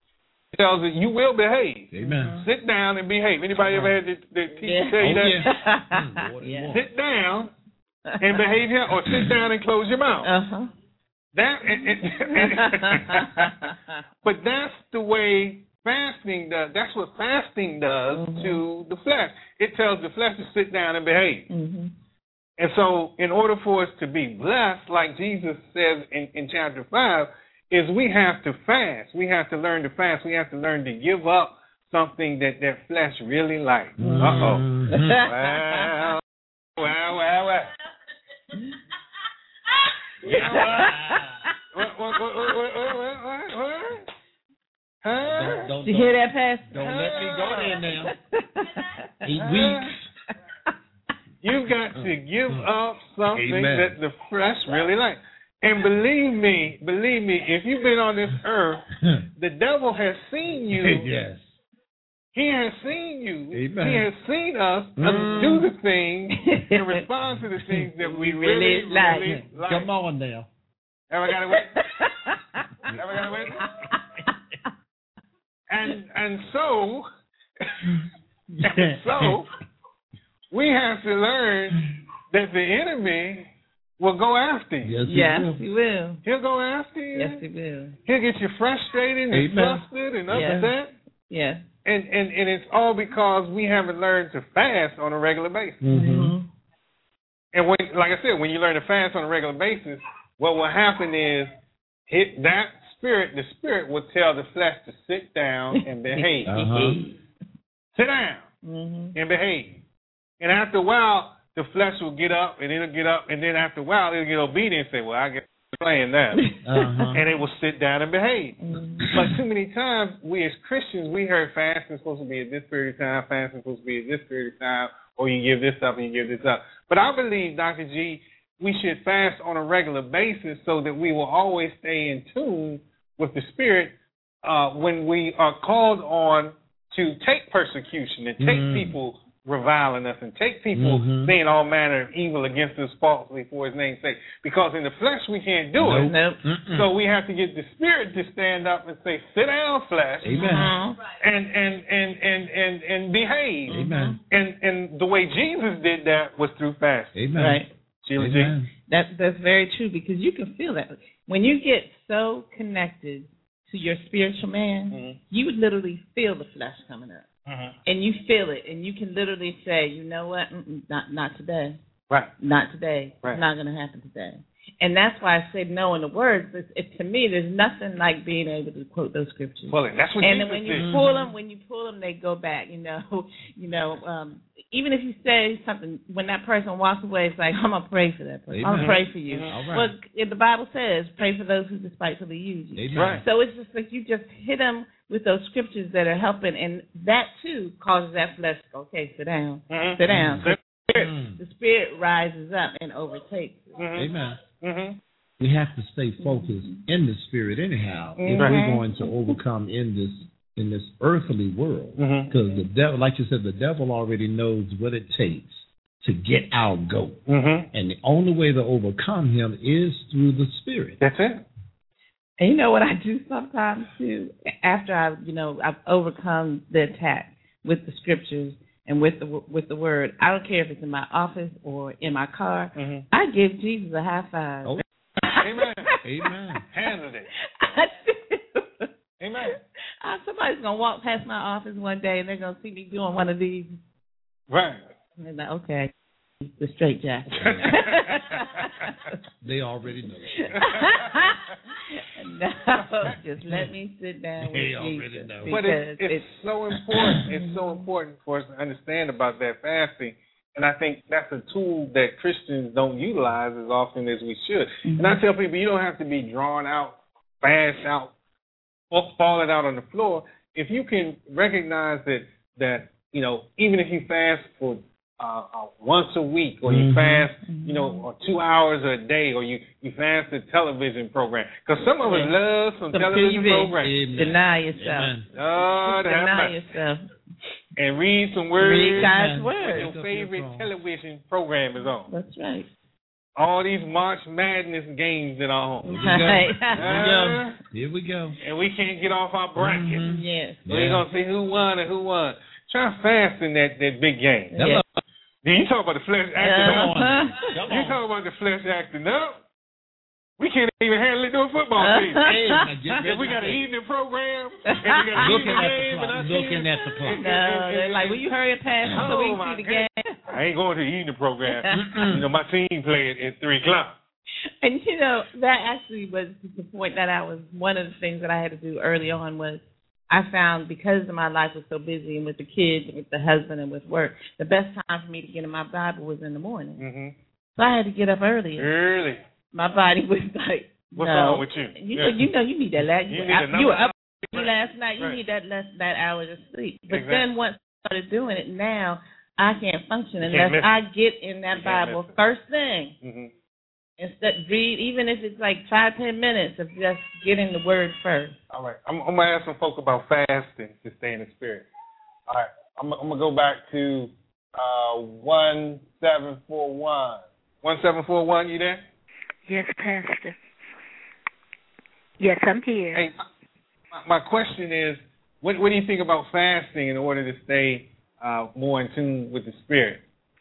It tells you you will behave. Amen. Sit down and behave. Anybody ever had the, the teacher yeah. tell you oh, that? Yeah. yeah. Sit down and behave here, or sit down and close your mouth. Uh-huh. That, and, and, and, but that's the way fasting does. That's what fasting does mm-hmm. to the flesh. It tells the flesh to sit down and behave. Mm-hmm. And so in order for us to be blessed, like Jesus says in, in chapter five, is we have to fast. We have to learn to fast. We have to learn to give up something that that flesh really likes. Mm-hmm. Uh-oh. well, well, well, well. What, what, what, what, what, what, what, what? Huh? Don't, don't, Did you hear that, Pastor? Don't let me go there now. Eight weeks. You've got to give up something Amen. that the flesh really likes. And believe me, believe me, if you've been on this earth, the devil has seen you. Yes. He has seen you. Amen. He has seen us Mm. do the things and respond to the things that we really, really like. really like. Come on now. Ever got a witness? Ever got a witness? And and so, and so, we have to learn that the enemy will go after you. Yes, he Yes, will. he will. He'll go after you. Yes, he will. He'll get you frustrated and Amen. flustered and Yes. upset. Yes. And, and and it's all because we haven't learned to fast on a regular basis. Mm-hmm. And when, like I said, when you learn to fast on a regular basis, what will happen is hit that spirit. The spirit will tell the flesh to sit down and behave. Uh-huh. Sit down Mm-hmm. and behave. And after a while, the flesh will get up and it'll get up, and then after a while, it'll get obedient and say, "Well, I guess I'm playing now," Uh-huh. and it will sit down and behave. Mm-hmm. But too many times, we as Christians, we heard fasting supposed to be at this period of time, fasting supposed to be at this period of time, or you give this up and you give this up. But I believe, Doctor G, we should fast on a regular basis so that we will always stay in tune with the Spirit uh, when we are called on to take persecution and take Mm. people reviling us and take people Mhm. saying all manner of evil against us falsely for His name's sake. Because in the flesh we can't do it. Nope. Mm-mm. So we have to get the Spirit to stand up and say, "Sit down, flesh," Amen. Mhm. and and and and and and behave. Amen. And and the way Jesus did that was through fasting. Amen. Right. Sheila G. Amen. That that's very true, because you can feel that when you get so connected to your spiritual man, Mhm. you would literally feel the flesh coming up, Mhm. and you feel it, and you can literally say, you know what, Mm-mm, not not today, Right. not today, Right. it's not going to happen today. And that's why I said no in the words. It's, it, to me, there's nothing like being able to quote those scriptures. Well, that's what And Jesus then when you did. pull them, when you pull them, they go back. You know, you know. Um, even if you say something, when that person walks away, it's like, I'm gonna pray for that person. I'm Amen. gonna pray for you. Mhm. All right. Well, if the Bible says, pray for those who despitefully use you. Amen. Right. So it's just like you just hit them with those scriptures that are helping, and that too causes that flesh to go, okay, sit down, Mhm. sit down. Mhm. Mm. The spirit rises up and overtakes it. Mhm. Amen. Mhm. We have to stay focused in the Spirit anyhow if Mhm. we're going to overcome in this in this earthly world. Mhm. Because the devil, like you said, the devil already knows what it takes to get our goat. Mhm. And the only way to overcome him is through the Spirit. That's it. And you know what I do sometimes too? After I, you know, I've overcome the attack with the scriptures and with the with the word. I don't care if it's in my office or in my car. Mhm. I give Jesus a high five. Oh. Amen. Amen. Handled it. I do. Amen. Uh, somebody's gonna walk past my office one day and they're gonna see me doing one of these. Right. And they're like, okay, the straight jacket. They already know. No, just let me sit down with They already Jesus. know. But it's, because it's so important. It's so important for us to understand about that fasting. And I think that's a tool that Christians don't utilize as often as we should. Mhm. And I tell people, you don't have to be drawn out, fast out, or falling out on the floor. If you can recognize that, that you know, even if you fast for uh, uh, once a week, or you Mhm. fast, you know, or two hours a day, or you, you fast a television program. Because some of us Yeah. love some, Some television T V. programs. Amen. Deny yourself. Amen. Oh, that Deny happens. yourself. And read some words. Read God's Amen. word. Your Pick up your favorite phone. television program is on. That's right. All these March Madness games that are on. Right. Uh, Here we go. and we can't get off our bracket. Mhm. Yes. So we're going to see who won and who won. Try fast in that, that big game. Yeah. Then you talk about the flesh acting Uh-huh. up. Come You on. talk about the flesh acting up. We can't even handle it during football season. Hey, now get If we got an ready. evening program, and we got an Looking evening at the game, clock, and I looking at the clock. No, they're like, will you hurry past so we Oh, can my see the game? I ain't going to the evening program. You know, my team played at three o'clock. And you know, that actually was the point that I was. One of the things that I had to do early on was I found because my life was so busy and with the kids and with the husband and with work, the best time for me to get in my Bible was in the morning. Mm-hmm. So I had to get up early. Early. My body was like, what's no. wrong with you? You yeah. know, you know, you need that last. You, you, need I, you were up right. last night. You right. need that less that hour of sleep. But exactly. then once I started doing it, now I can't function you unless can't I get in that Bible first thing. Mm-hmm. Instead, read, even if it's like five, ten minutes of just getting the word first. All right. I'm, I'm going to ask some folk about fasting to stay in the spirit. All right. I'm, I'm going to go back to uh, one seven four one. one seven four one, you there? Yes, Pastor. Yes, I'm here. Hey, my, my question is, what, what do you think about fasting in order to stay uh, more in tune with the spirit?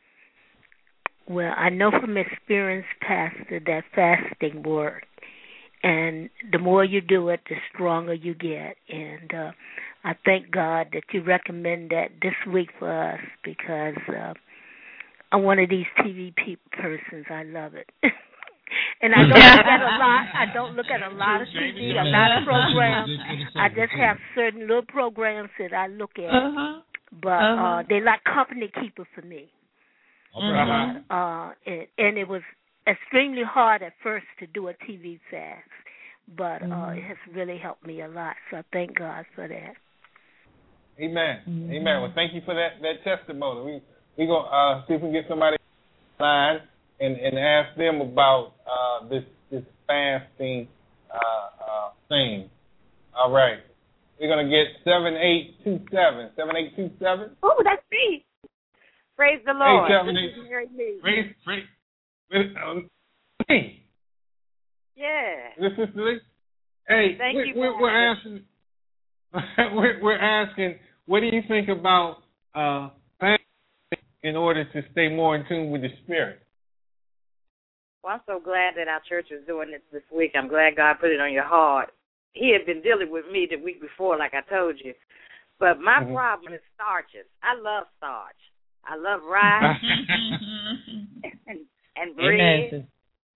Well, I know from experience, Pastor, that fasting works. And the more you do it, the stronger you get. And uh, I thank God that you recommend that this week for us because uh, I'm one of these T V people persons. I love it. And I don't look at a lot. I don't look at a lot of T V, a lot of programs. I just have certain little programs that I look at. Uh-huh. But uh-huh. uh, they like company keeper for me. Mm-hmm. Uh, and, and it was extremely hard at first to do a T V fast, but uh, mm-hmm. it has really helped me a lot. So I thank God for that. Amen. Mm-hmm. Amen. Well, thank you for that, that testimony. We we gonna uh, see if we can get somebody online and, and ask them about uh, this this fasting uh, uh, thing. All right. We're gonna get seven eight two seven. Seven eight two seven. Oh, that's me. Praise the Lord. Hey, seven, eight, praise, praise, praise, um, hey. Yeah. This is Lee. Hey, Thank we're, you, we're, we're asking. we're, we're asking. What do you think about uh, fasting in order to stay more in tune with the spirit? Well, I'm so glad that our church is doing it this week. I'm glad God put it on your heart. He had been dealing with me the week before, like I told you. But my mm-hmm. problem is starches. I love starch. I love rice and, and bread.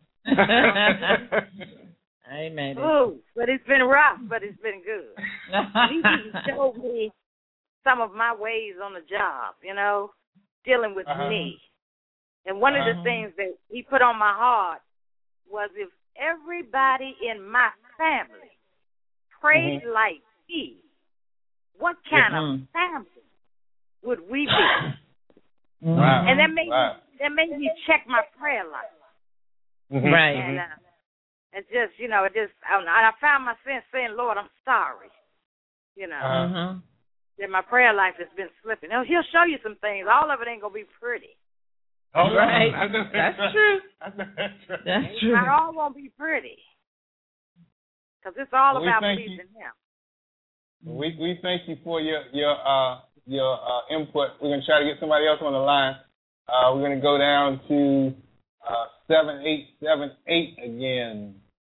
Amen. Ooh, but it's been rough, but it's been good. He even showed me some of my ways on the job, you know, dealing with uh-huh. me. And one uh-huh. of the things that he put on my heart was if everybody in my family prayed mm-hmm. like me, what kind mm-hmm. of family would we be? Wow. And that made wow. me, that made me check my prayer life. Mm-hmm. Right. And uh, it just, you know, it just, I, I found myself saying, Lord, I'm sorry. You know, uh-huh. that my prayer life has been slipping. Now, he'll show you some things. All of it ain't going to be pretty. All right. That's, that's true. That's, that's true. Not all won't be pretty. Because it's all well, about we believing in him. We we thank you for your your uh your uh, input. We're gonna try to get somebody else on the line. Uh, we're gonna go down to uh, seven eight seven eight again.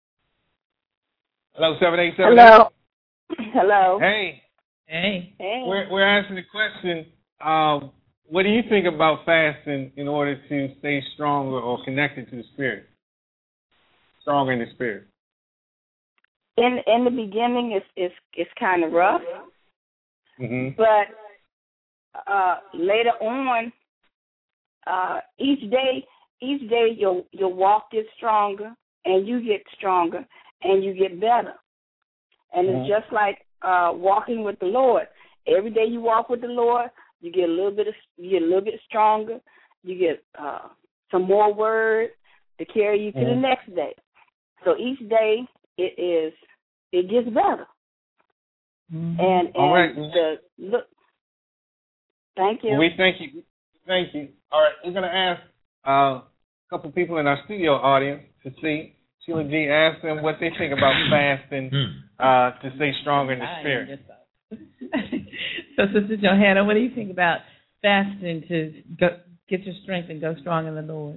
Hello, seven eight seven eight. Hello. Hello. Hey. Hey. Hey. We're we're asking the question. Um, what do you think about fasting in order to stay stronger or connected to the spirit? Stronger in the spirit. In in the beginning, it's it's it's kind of rough, mm-hmm. but uh, later on, uh, each day each day your your walk gets stronger, and you get stronger, and you get better. And mm-hmm. it's just like uh, walking with the Lord. Every day you walk with the Lord, you get a little bit of, you get a little bit stronger. You get uh, some more word to carry you to mm-hmm. the next day. So each day it is it gets better. Mm-hmm. And and all right. the look. Thank you. Well, we thank you. Thank you. All right, we're gonna ask uh, a couple people in our studio audience to see. Sheila G. ask them what they think about fasting uh, to stay stronger in the spirit. So, Sister Johanna, what do you think about fasting to go, get your strength and go strong in the Lord?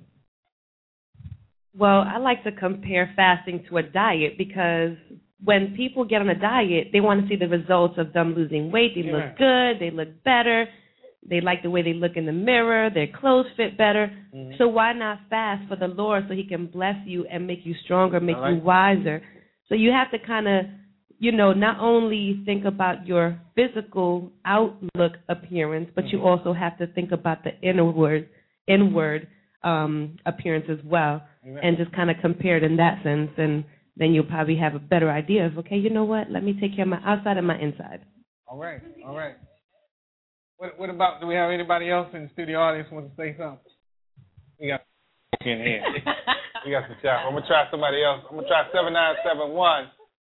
Well, I like to compare fasting to a diet because when people get on a diet, they want to see the results of them losing weight. They yeah. look good. They look better. They like the way they look in the mirror. Their clothes fit better. Mm-hmm. So why not fast for the Lord so he can bless you and make you stronger, make right. you wiser? So you have to kind of, you know, not only think about your physical outlook appearance, but mm-hmm. you also have to think about the inward, inward um, appearance as well, Amen. And just kind of compare it in that sense. And then you'll probably have a better idea of, okay, you know what? Let me take care of my outside and my inside. All right, all right. What, what about, do we have anybody else in the studio audience who wants to say something? We got in here. We got some chat. I'm going to try somebody else. I'm going to try seven nine seven one.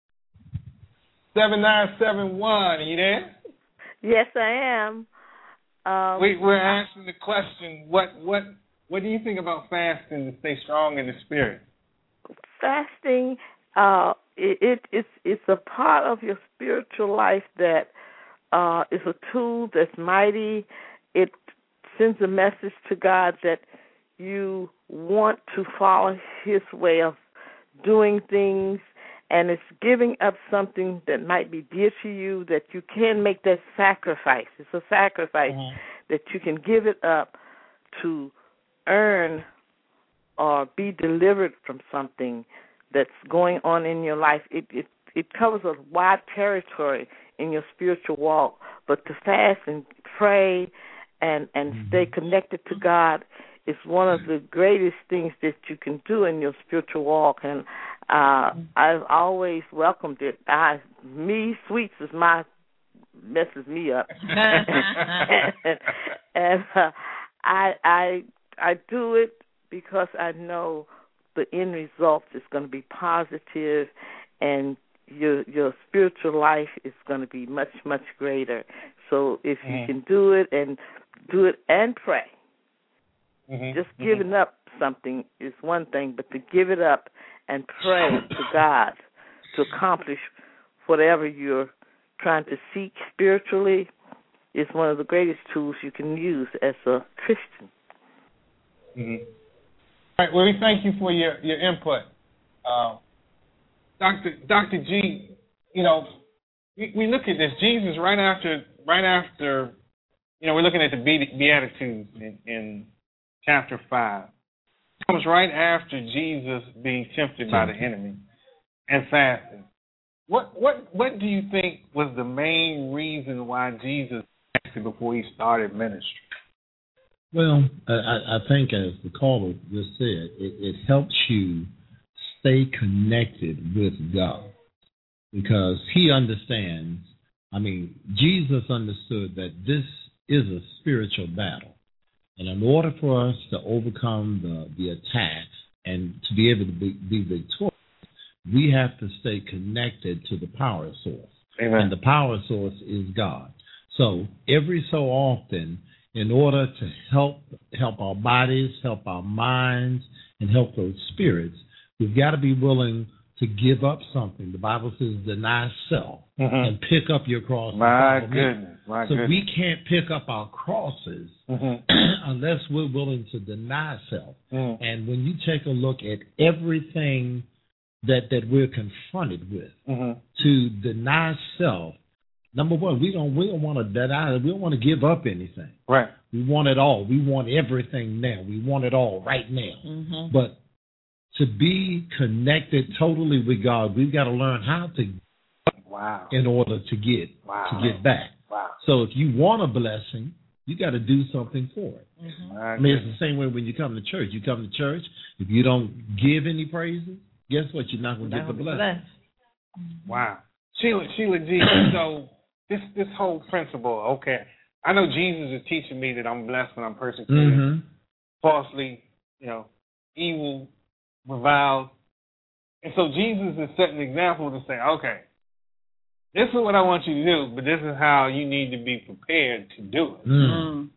seven nine seven one, are you there? Yes, I am. Um, we, we're asking the question, what, what, what do you think about fasting to stay strong in the spirit? Fasting, uh, it, it, it's, it's a part of your spiritual life that uh, is a tool that's mighty. It sends a message to God that you want to follow his way of doing things, and it's giving up something that might be dear to you, that you can make that sacrifice. It's a sacrifice mm-hmm. that you can give it up to earn or be delivered from something that's going on in your life. It it, it covers a wide territory in your spiritual walk, but to fast and pray and, and mm-hmm. stay connected to God is one of the greatest things that you can do in your spiritual walk, and uh, I've always welcomed it. I, me, sweets is my messes me up, and, and uh, I I I do it because I know the end result is going to be positive, and your your spiritual life is going to be much much greater. So if you mm-hmm. can do it and do it and pray. Mm-hmm. Just giving mm-hmm. up something is one thing, but to give it up and pray to God to accomplish whatever you're trying to seek spiritually is one of the greatest tools you can use as a Christian. Mm-hmm. All right, well, we thank you for your, your input. Uh, Doctor Doctor G, you know, we, we look at this. Jesus, right after, right after, you know, we're looking at the Beatitudes in, in chapter five. It comes right after Jesus being tempted by the enemy and fasting. What what what do you think was the main reason why Jesus fasted before he started ministry? Well, I, I think as the caller just said, it, it helps you stay connected with God because he understands, I mean, Jesus understood that this is a spiritual battle. And in order for us to overcome the, the attacks and to be able to be, be victorious, we have to stay connected to the power source. Amen. And the power source is God. So every so often, in order to help help our bodies, help our minds, and help those spirits, we've got to be willing to give up something. The Bible says deny self mm-hmm. and pick up your cross. My goodness. My so goodness. we can't pick up our crosses mm-hmm. unless we're willing to deny self. Mm-hmm. And when you take a look at everything that, that we're confronted with, mm-hmm. to deny self, number one, we don't we don't want to deny, we don't want to give up anything. Right. We want it all. We want everything now. We want it all right now. Mm-hmm. But to be connected totally with God, we've got to learn how to wow. in order to get wow. to get back. Wow. So if you want a blessing, you got to do something for it. Mm-hmm. I mean, it's the same way when you come to church. You come to church, if you don't give any praises, guess what? You're not going to get the blessing. Wow. Sheila, Sheila G, so this this whole principle, okay, I know Jesus is teaching me that I'm blessed when I'm persecuted, mm-hmm. falsely, you know, evil, reviled. And so Jesus is setting an example to say, okay, this is what I want you to do, but this is how you need to be prepared to do it. Mm.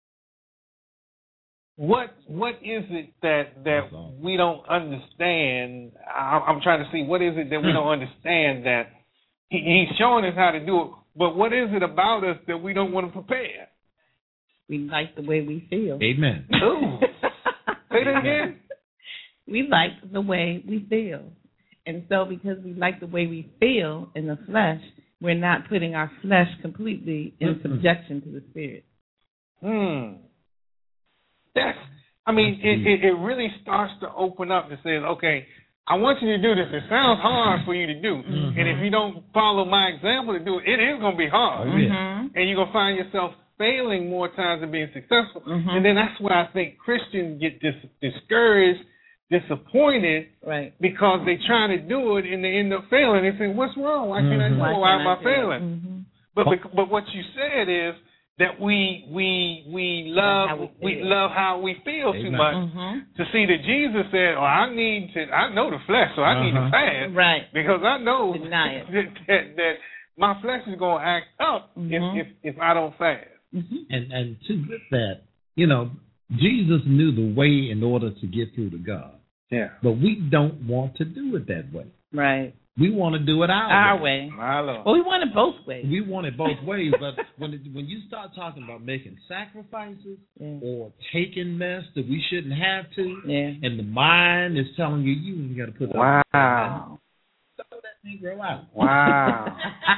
What what is it that, that we don't understand? I'm, I'm trying to see what is it that we don't understand that he, he's showing us how to do it, but what is it about us that we don't want to prepare? We like the way we feel. Amen. Ooh. Say that again. We like the way we feel. And so because we like the way we feel in the flesh, we're not putting our flesh completely in mm-hmm. subjection to the spirit. Hmm. That's, I mean, it, it, it really starts to open up and says, okay, I want you to do this. It sounds hard for you to do. Mm-hmm. And if you don't follow my example to do it, it is going to be hard. Mm-hmm. And you're going to find yourself failing more times than being successful. Mm-hmm. And then that's where I think Christians get dis- discouraged, disappointed, right? Because they try to do it and they end up failing. They say, what's wrong? Why can't mm-hmm. I do it? Why am I failing? Mm-hmm. But, but what you said is that we we we love we, we love how we feel Amen. Too much mm-hmm. to see that Jesus said, "Oh, I need to. I know the flesh, so I uh-huh. need to fast, right? Because I know Deny it. that, that that my flesh is going to act up mm-hmm. if, if if I don't fast." Mm-hmm. And and to with that, you know, Jesus knew the way in order to get through to God. Yeah. But we don't want to do it that way. Right. We want to do it our, our way. way. My Lord. Well, we want it both ways. We want it both ways, but when it, when you start talking about making sacrifices yeah. or taking mess that we shouldn't have to, yeah. and the mind is telling you you got to put wow. up with that, throw that Negro out. Wow.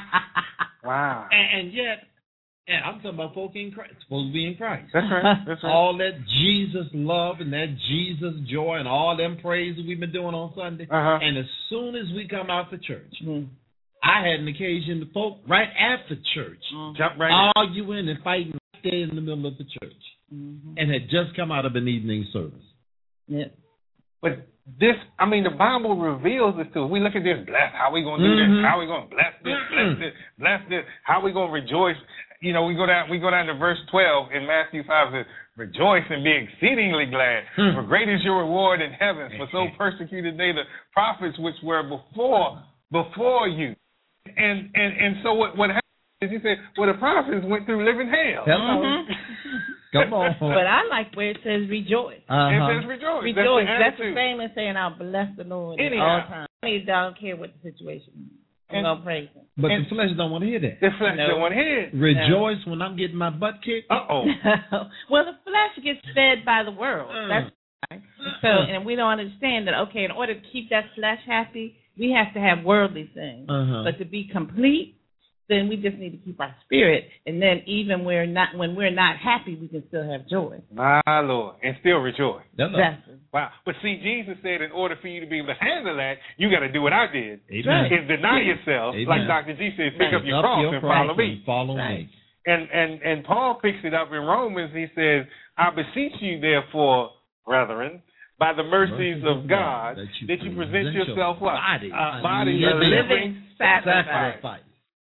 wow. And, and yet, and I'm talking about folk in Christ, supposed to be in Christ. That's right. That's right. All that Jesus love and that Jesus joy and all them praise that we've been doing on Sunday. Uh-huh. And as soon as we come out for church, mm-hmm. I had an occasion to folk right after church mm-hmm. jump right arguing and fighting right there in the middle of the church, mm-hmm. and had just come out of an evening service. Yeah. But this, I mean, the Bible reveals this to us. We look at this, bless, how we going to do mm-hmm. this? How we going to bless this, bless this, bless this? How we going to rejoice? You know, we go down we go down to verse twelve in Matthew five, says, rejoice and be exceedingly glad, hmm. for great is your reward in heaven, for so persecuted they the prophets which were before before you. And and, and so what, what happened is he said, well, the prophets went through living hell. Mm-hmm. Come on. But I like where it says rejoice. Uh-huh. It says rejoice. Rejoice. That's the, That's the same as saying, I'll bless the Lord Anyhow. all the time. I mean, I don't care what the situation is. I'm going to praise him. But and the flesh don't want to hear that. The flesh no. don't want to hear it. Rejoice no. when I'm getting my butt kicked. Uh-oh. Well, the flesh gets fed by the world. Mm. That's right. So, and we don't understand that, okay, in order to keep that flesh happy, we have to have worldly things. Uh-huh. But to be complete, then we just need to keep our spirit. And then even we're not, when we're not happy, we can still have joy. My Lord. And still rejoice. Exactly. Wow. But see, Jesus said in order for you to be able to handle that, you got to do what I did. Amen. And deny yourself, Amen. like Doctor G said, pick right. up your up cross your and cross follow me. And follow right. me. And, and, and Paul picks it up in Romans. He says, I beseech you, therefore, brethren, by the mercies, mercies of God, that you, that you present, present yourself what? Body, uh, body a living, living sacrifice. sacrifice.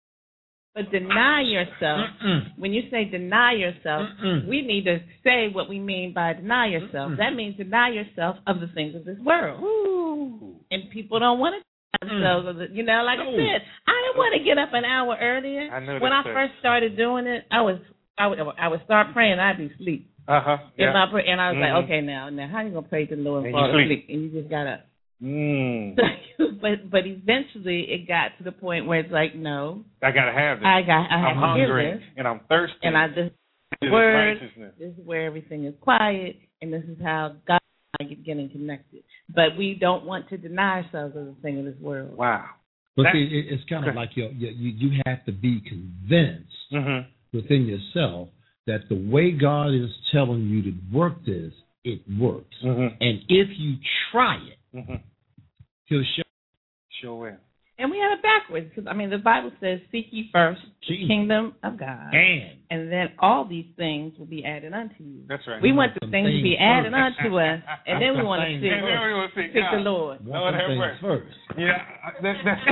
But deny yourself, Mm-mm. when you say deny yourself, Mm-mm. we need to say what we mean by deny yourself. Mm-mm. That means deny yourself of the things of this world. Ooh. And people don't want to deny themselves of the, you know, like no. I said, I didn't want to get up an hour earlier. I know when I sir. first started doing it, I was I would I would start praying, I'd be asleep. Uh-huh. Yeah. And, I pray, and I was mm-hmm. like, okay, now, now how you gonna pray to the Lord and, and fall sleep. asleep? And you just gotta. Mm. but but eventually it got to the point where it's like, no, I gotta have this. I got I have I'm to hungry hear this, and I'm thirsty. and I just word. This is where everything is quiet, and this is how God and I get getting connected. But we don't want to deny ourselves of the thing of this world. Wow. But that, see, it, it's kind of like you you you have to be convinced mm-hmm. within yourself that the way God is telling you to work this, it works. Mm-hmm. And if you try it, mm-hmm. He'll show. Sure will. And we have it backwards. Because, I mean, the Bible says, seek ye first the Jeez. kingdom of God. And, and then all these things will be added unto you. That's right. We want the Some things, things to be first. added unto us, and then we want to seek, and then we want to seek, seek God. the Lord. Lord Want have some mercy. things first. Yeah. That, that's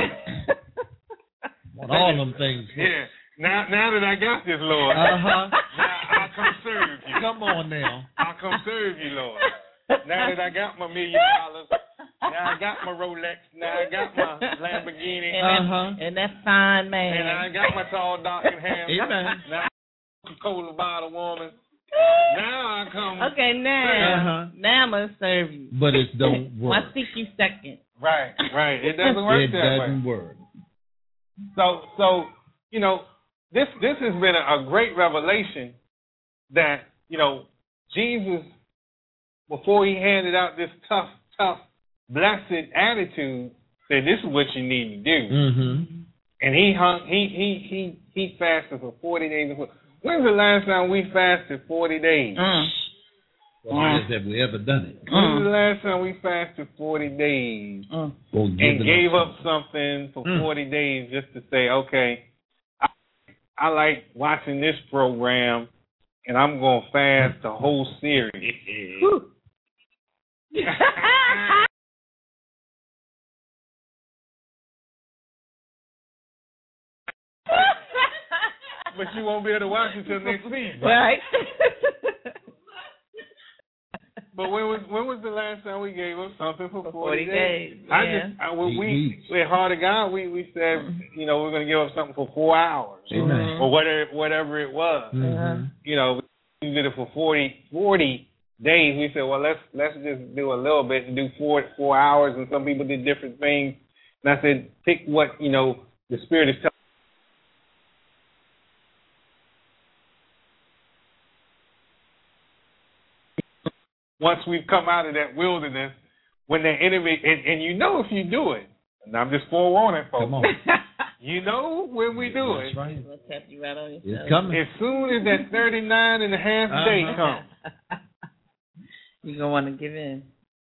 Want all them things first. Yeah. Now, now that I got this, Lord, Uh-huh. now I'll come serve you. Come on now. I'll come serve you, Lord. Now that I got my million dollars, now I got my Rolex, now I got my Lamborghini, And, Uh-huh. that, and that fine man. and I got my tall, dark and ham. Amen. Now I'm a Coca-Cola bottle woman. Now I come. Okay, now, Uh-huh. now I'm going to serve you. But it don't work. I seek you second. Right, right. It doesn't work It that doesn't way. work. So, so you know, this this has been a, a great revelation that, you know, Jesus, before he handed out this tough, tough, blessed attitude, said, "This is what you need to do." Mm-hmm. And he hung, he he he he fasted for forty days. when's the last time we fasted forty days? Mm. Well, mm. have we ever done it? When's mm. the last time we fasted forty days mm. and gave up something for mm. forty days just to say, okay, I, I like watching this program, and I'm going to fast the whole series. But you won't be able to watch it until next week. Right. But when was when was the last time we gave up something for, for forty, forty days? days? I yeah. just I, when we we Heart of God we, we said mm-hmm. you know we're going to give up something for four hours mm-hmm. or whatever whatever it was. Mm-hmm. You know we did it for forty, forty days. We said well let's let's just do a little bit and do four four hours. And some people did different things. And I said pick what you know the Spirit is telling. Once we've come out of that wilderness, when the enemy, and, and you know if you do it, and I'm just forewarning folks, you know when we do That's it, right. We'll tap you right on your it's coming. As soon as that thirty-nine and a half uh-huh. day comes, you're going to want to give in.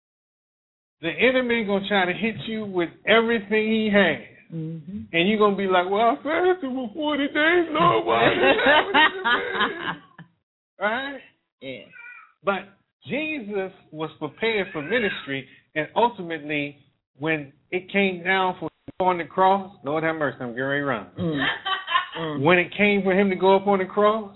The enemy going to try to hit you with everything he has. Mm-hmm. And you're going to be like, well, I fasted for forty days, Lord, why did that happen? Right? Yeah. But Jesus was prepared for ministry, and ultimately, when it came down for him to go on the cross, Lord have mercy, I'm getting ready to run. Mm. Mm. When it came for him to go up on the cross,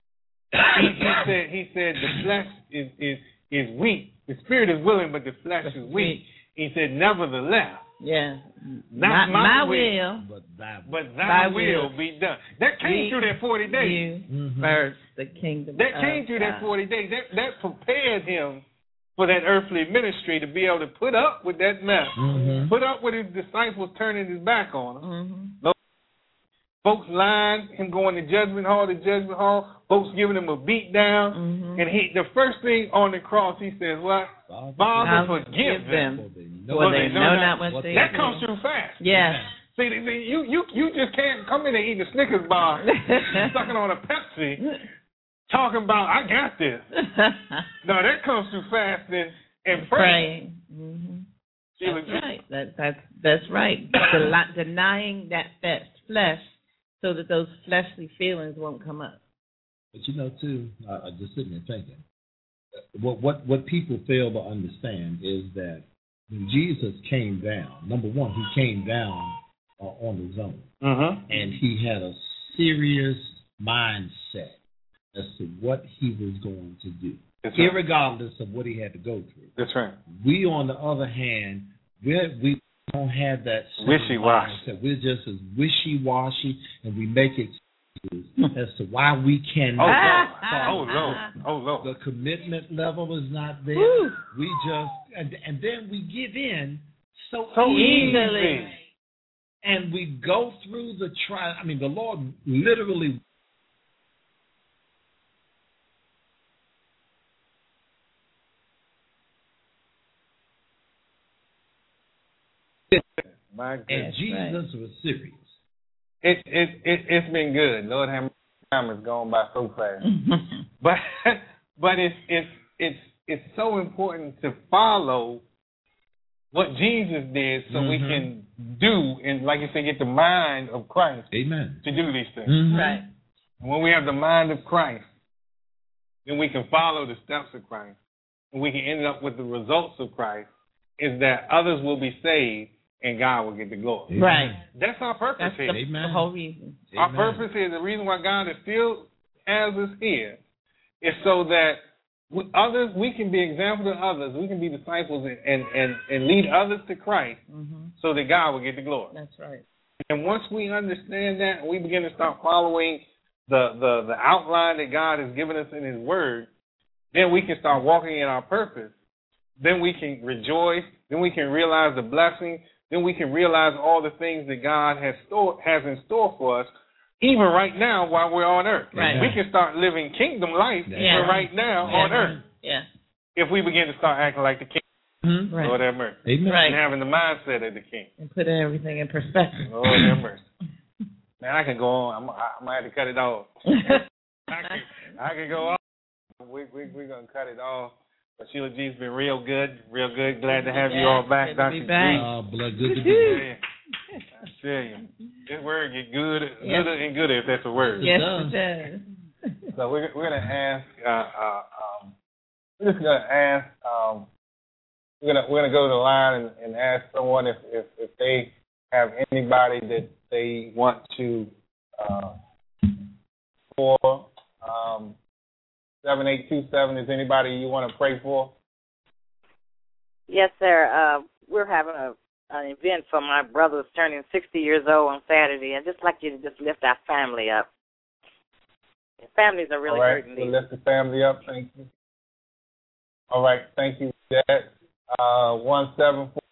he, he said, "He said the flesh is, is is weak. The spirit is willing, but the flesh is weak." He said, "Nevertheless, yeah, not, not my, my will, will, but thy, but thy will, will be done." That came we, through that forty days. You mm-hmm. First, the kingdom. That came through God. that forty days. That that prepared him for that earthly ministry to be able to put up with that mess, mm-hmm. put up with his disciples turning his back on him. Mm-hmm. Folks lying, him going to judgment hall to judgment hall, folks giving him a beat down, mm-hmm. and he the first thing on the cross he says, "What? Father, Father forgive them, them. For they, they know, know not what they do." That comes through fast. Yes. See, see, you you you just can't come in and eat a Snickers bar, sucking on a Pepsi, talking about I got this. No, that comes through fasting and praying. Mm-hmm. That's right. That, that's that's right. Del- denying that flesh so that those fleshly feelings won't come up. But you know, too, I, I just sitting there thinking, what what what people fail to understand is that when Jesus came down, number one, he came down uh, on his own, mm-hmm. and he had a serious mindset as to what he was going to do, That's irregardless right. of what he had to go through. That's right. We, on the other hand, we we don't have that wishy-washy. We're just as wishy-washy, and we make excuses as to why we can. Oh, Lord. Oh, Lord. Oh, Lord. The commitment level is not there. Woo. We just, and, and then we give in so, so easily. easily. And we go through the trial. I mean, the Lord literally. My and Jesus right. was serious. It it it it's been good. Lord have mercy, time has gone by so fast. but but it's it's it's it's so important to follow what Jesus did, so mm-hmm. we can do and, like you say, get the mind of Christ. Amen. To do these things. Mm-hmm. Right. And when we have the mind of Christ, then we can follow the steps of Christ, and we can end up with the results of Christ. Is that others will be saved and God will get the glory. Right. That's our purpose That's here. The, Amen. the whole reason. Our Amen. purpose here, the reason why God is still has us here, is so that we, others, we can be examples to others. We can be disciples and, and, and, and lead others to Christ, mm-hmm. so that God will get the glory. That's right. And once we understand that, and we begin to start following the, the, the outline that God has given us in His Word, then we can start walking in our purpose. Then we can rejoice. Then we can realize the blessing. Then we can realize all the things that God has store, has in store for us, even right now while we're on earth. Right. We can start living kingdom life yeah. right now yeah. on earth. Yeah. If we begin to start acting like the king. Mm-hmm. Right. Lord have mercy. Amen. Right. And having the mindset of the king. And putting everything in perspective. Lord have mercy. Man, I can go on. I'm, I'm going to have to cut it off. I can, I can go off. We we we're gonna cut it off. But Sheila G's been real good, real good. Glad to have you all back, Doctor G. Oh, blood, good to be here. I tell you, this word get good, gooder and gooder if that's a word. Yes, it does. So we're we're gonna ask. Uh, uh, um, we're just gonna ask. Um, we're gonna we're gonna go to the line and, and ask someone if, if if they have anybody that they want to uh, for. Um, seven eight two seven, is anybody you want to pray for? Yes, sir. Uh, we're having a an event for my brother's turning sixty years old on Saturday. I'd just like you to just lift our family up. The families are really All right, hurting. we'll lift the family up. Thank you. All right, thank you for that. Uh, one seven four.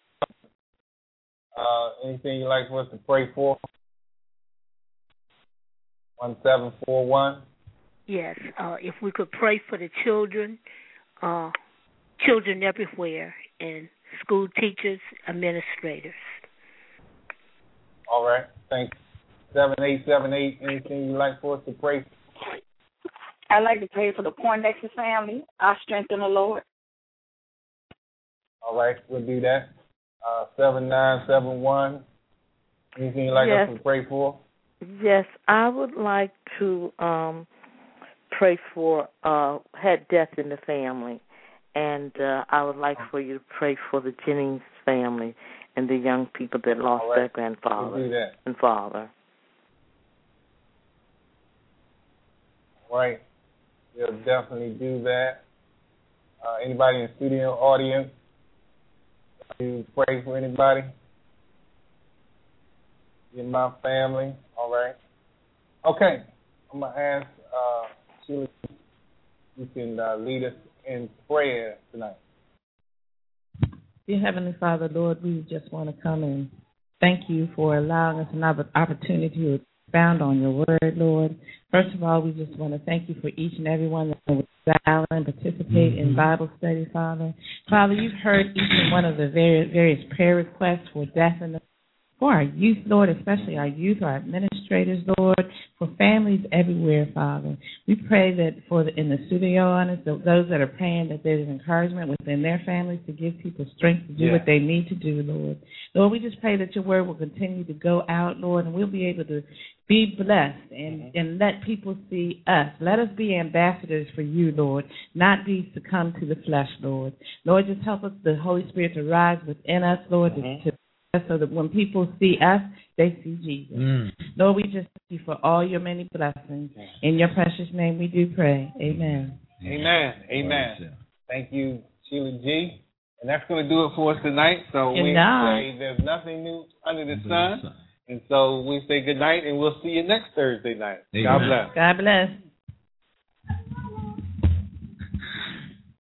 Uh, anything you'd like for us to pray for? One seven four one. Yes, uh, if we could pray for the children, uh, children everywhere, and school teachers, administrators. All right, thank you. seven eight seven eight, anything you'd like for us to pray for? I'd like to pray for the Poindexter family. Our strength in the Lord. All right, we'll do that. Uh, seven nine seven one, anything you'd like yes. us to pray for? Yes, I would like to um, pray for uh, had death in the family, and uh, I would like for you to pray for the Jennings family and the young people that lost right. their grandfather we'll do that. and father. All right, we'll definitely do that. Uh, anybody in the studio audience, you pray for anybody in my family? All right. Okay, I'm gonna ask. Uh, Sheila, you can uh, lead us in prayer tonight. Dear Heavenly Father, Lord, we just want to come and thank you for allowing us another opportunity to expound on your word, Lord. First of all, we just want to thank you for each and every one that will dial and participate in Bible study, Father. Father, you've heard each and one of the various, various prayer requests for death in the for our youth, Lord, especially our youth, our administrators, Lord, for families everywhere, Father. We pray that for the, in the studio honors, those that are praying, that there's encouragement within their families to give people strength to do yeah. what they need to do, Lord. Lord, we just pray that your word will continue to go out, Lord, and we'll be able to be blessed and, mm-hmm. and let people see us. Let us be ambassadors for you, Lord, not be succumb to the flesh, Lord. Lord, just help us, the Holy Spirit, to rise within us, Lord, mm-hmm. to so that when people see us, they see Jesus. Mm. Lord, we just thank you for all your many blessings. In your precious name we do pray. Amen. Amen. Amen. Thank you, Sheila G. And that's going to do it for us tonight. So we say there's nothing new under the sun. And so we say good night, and we'll see you next Thursday night. Amen. God bless. God bless.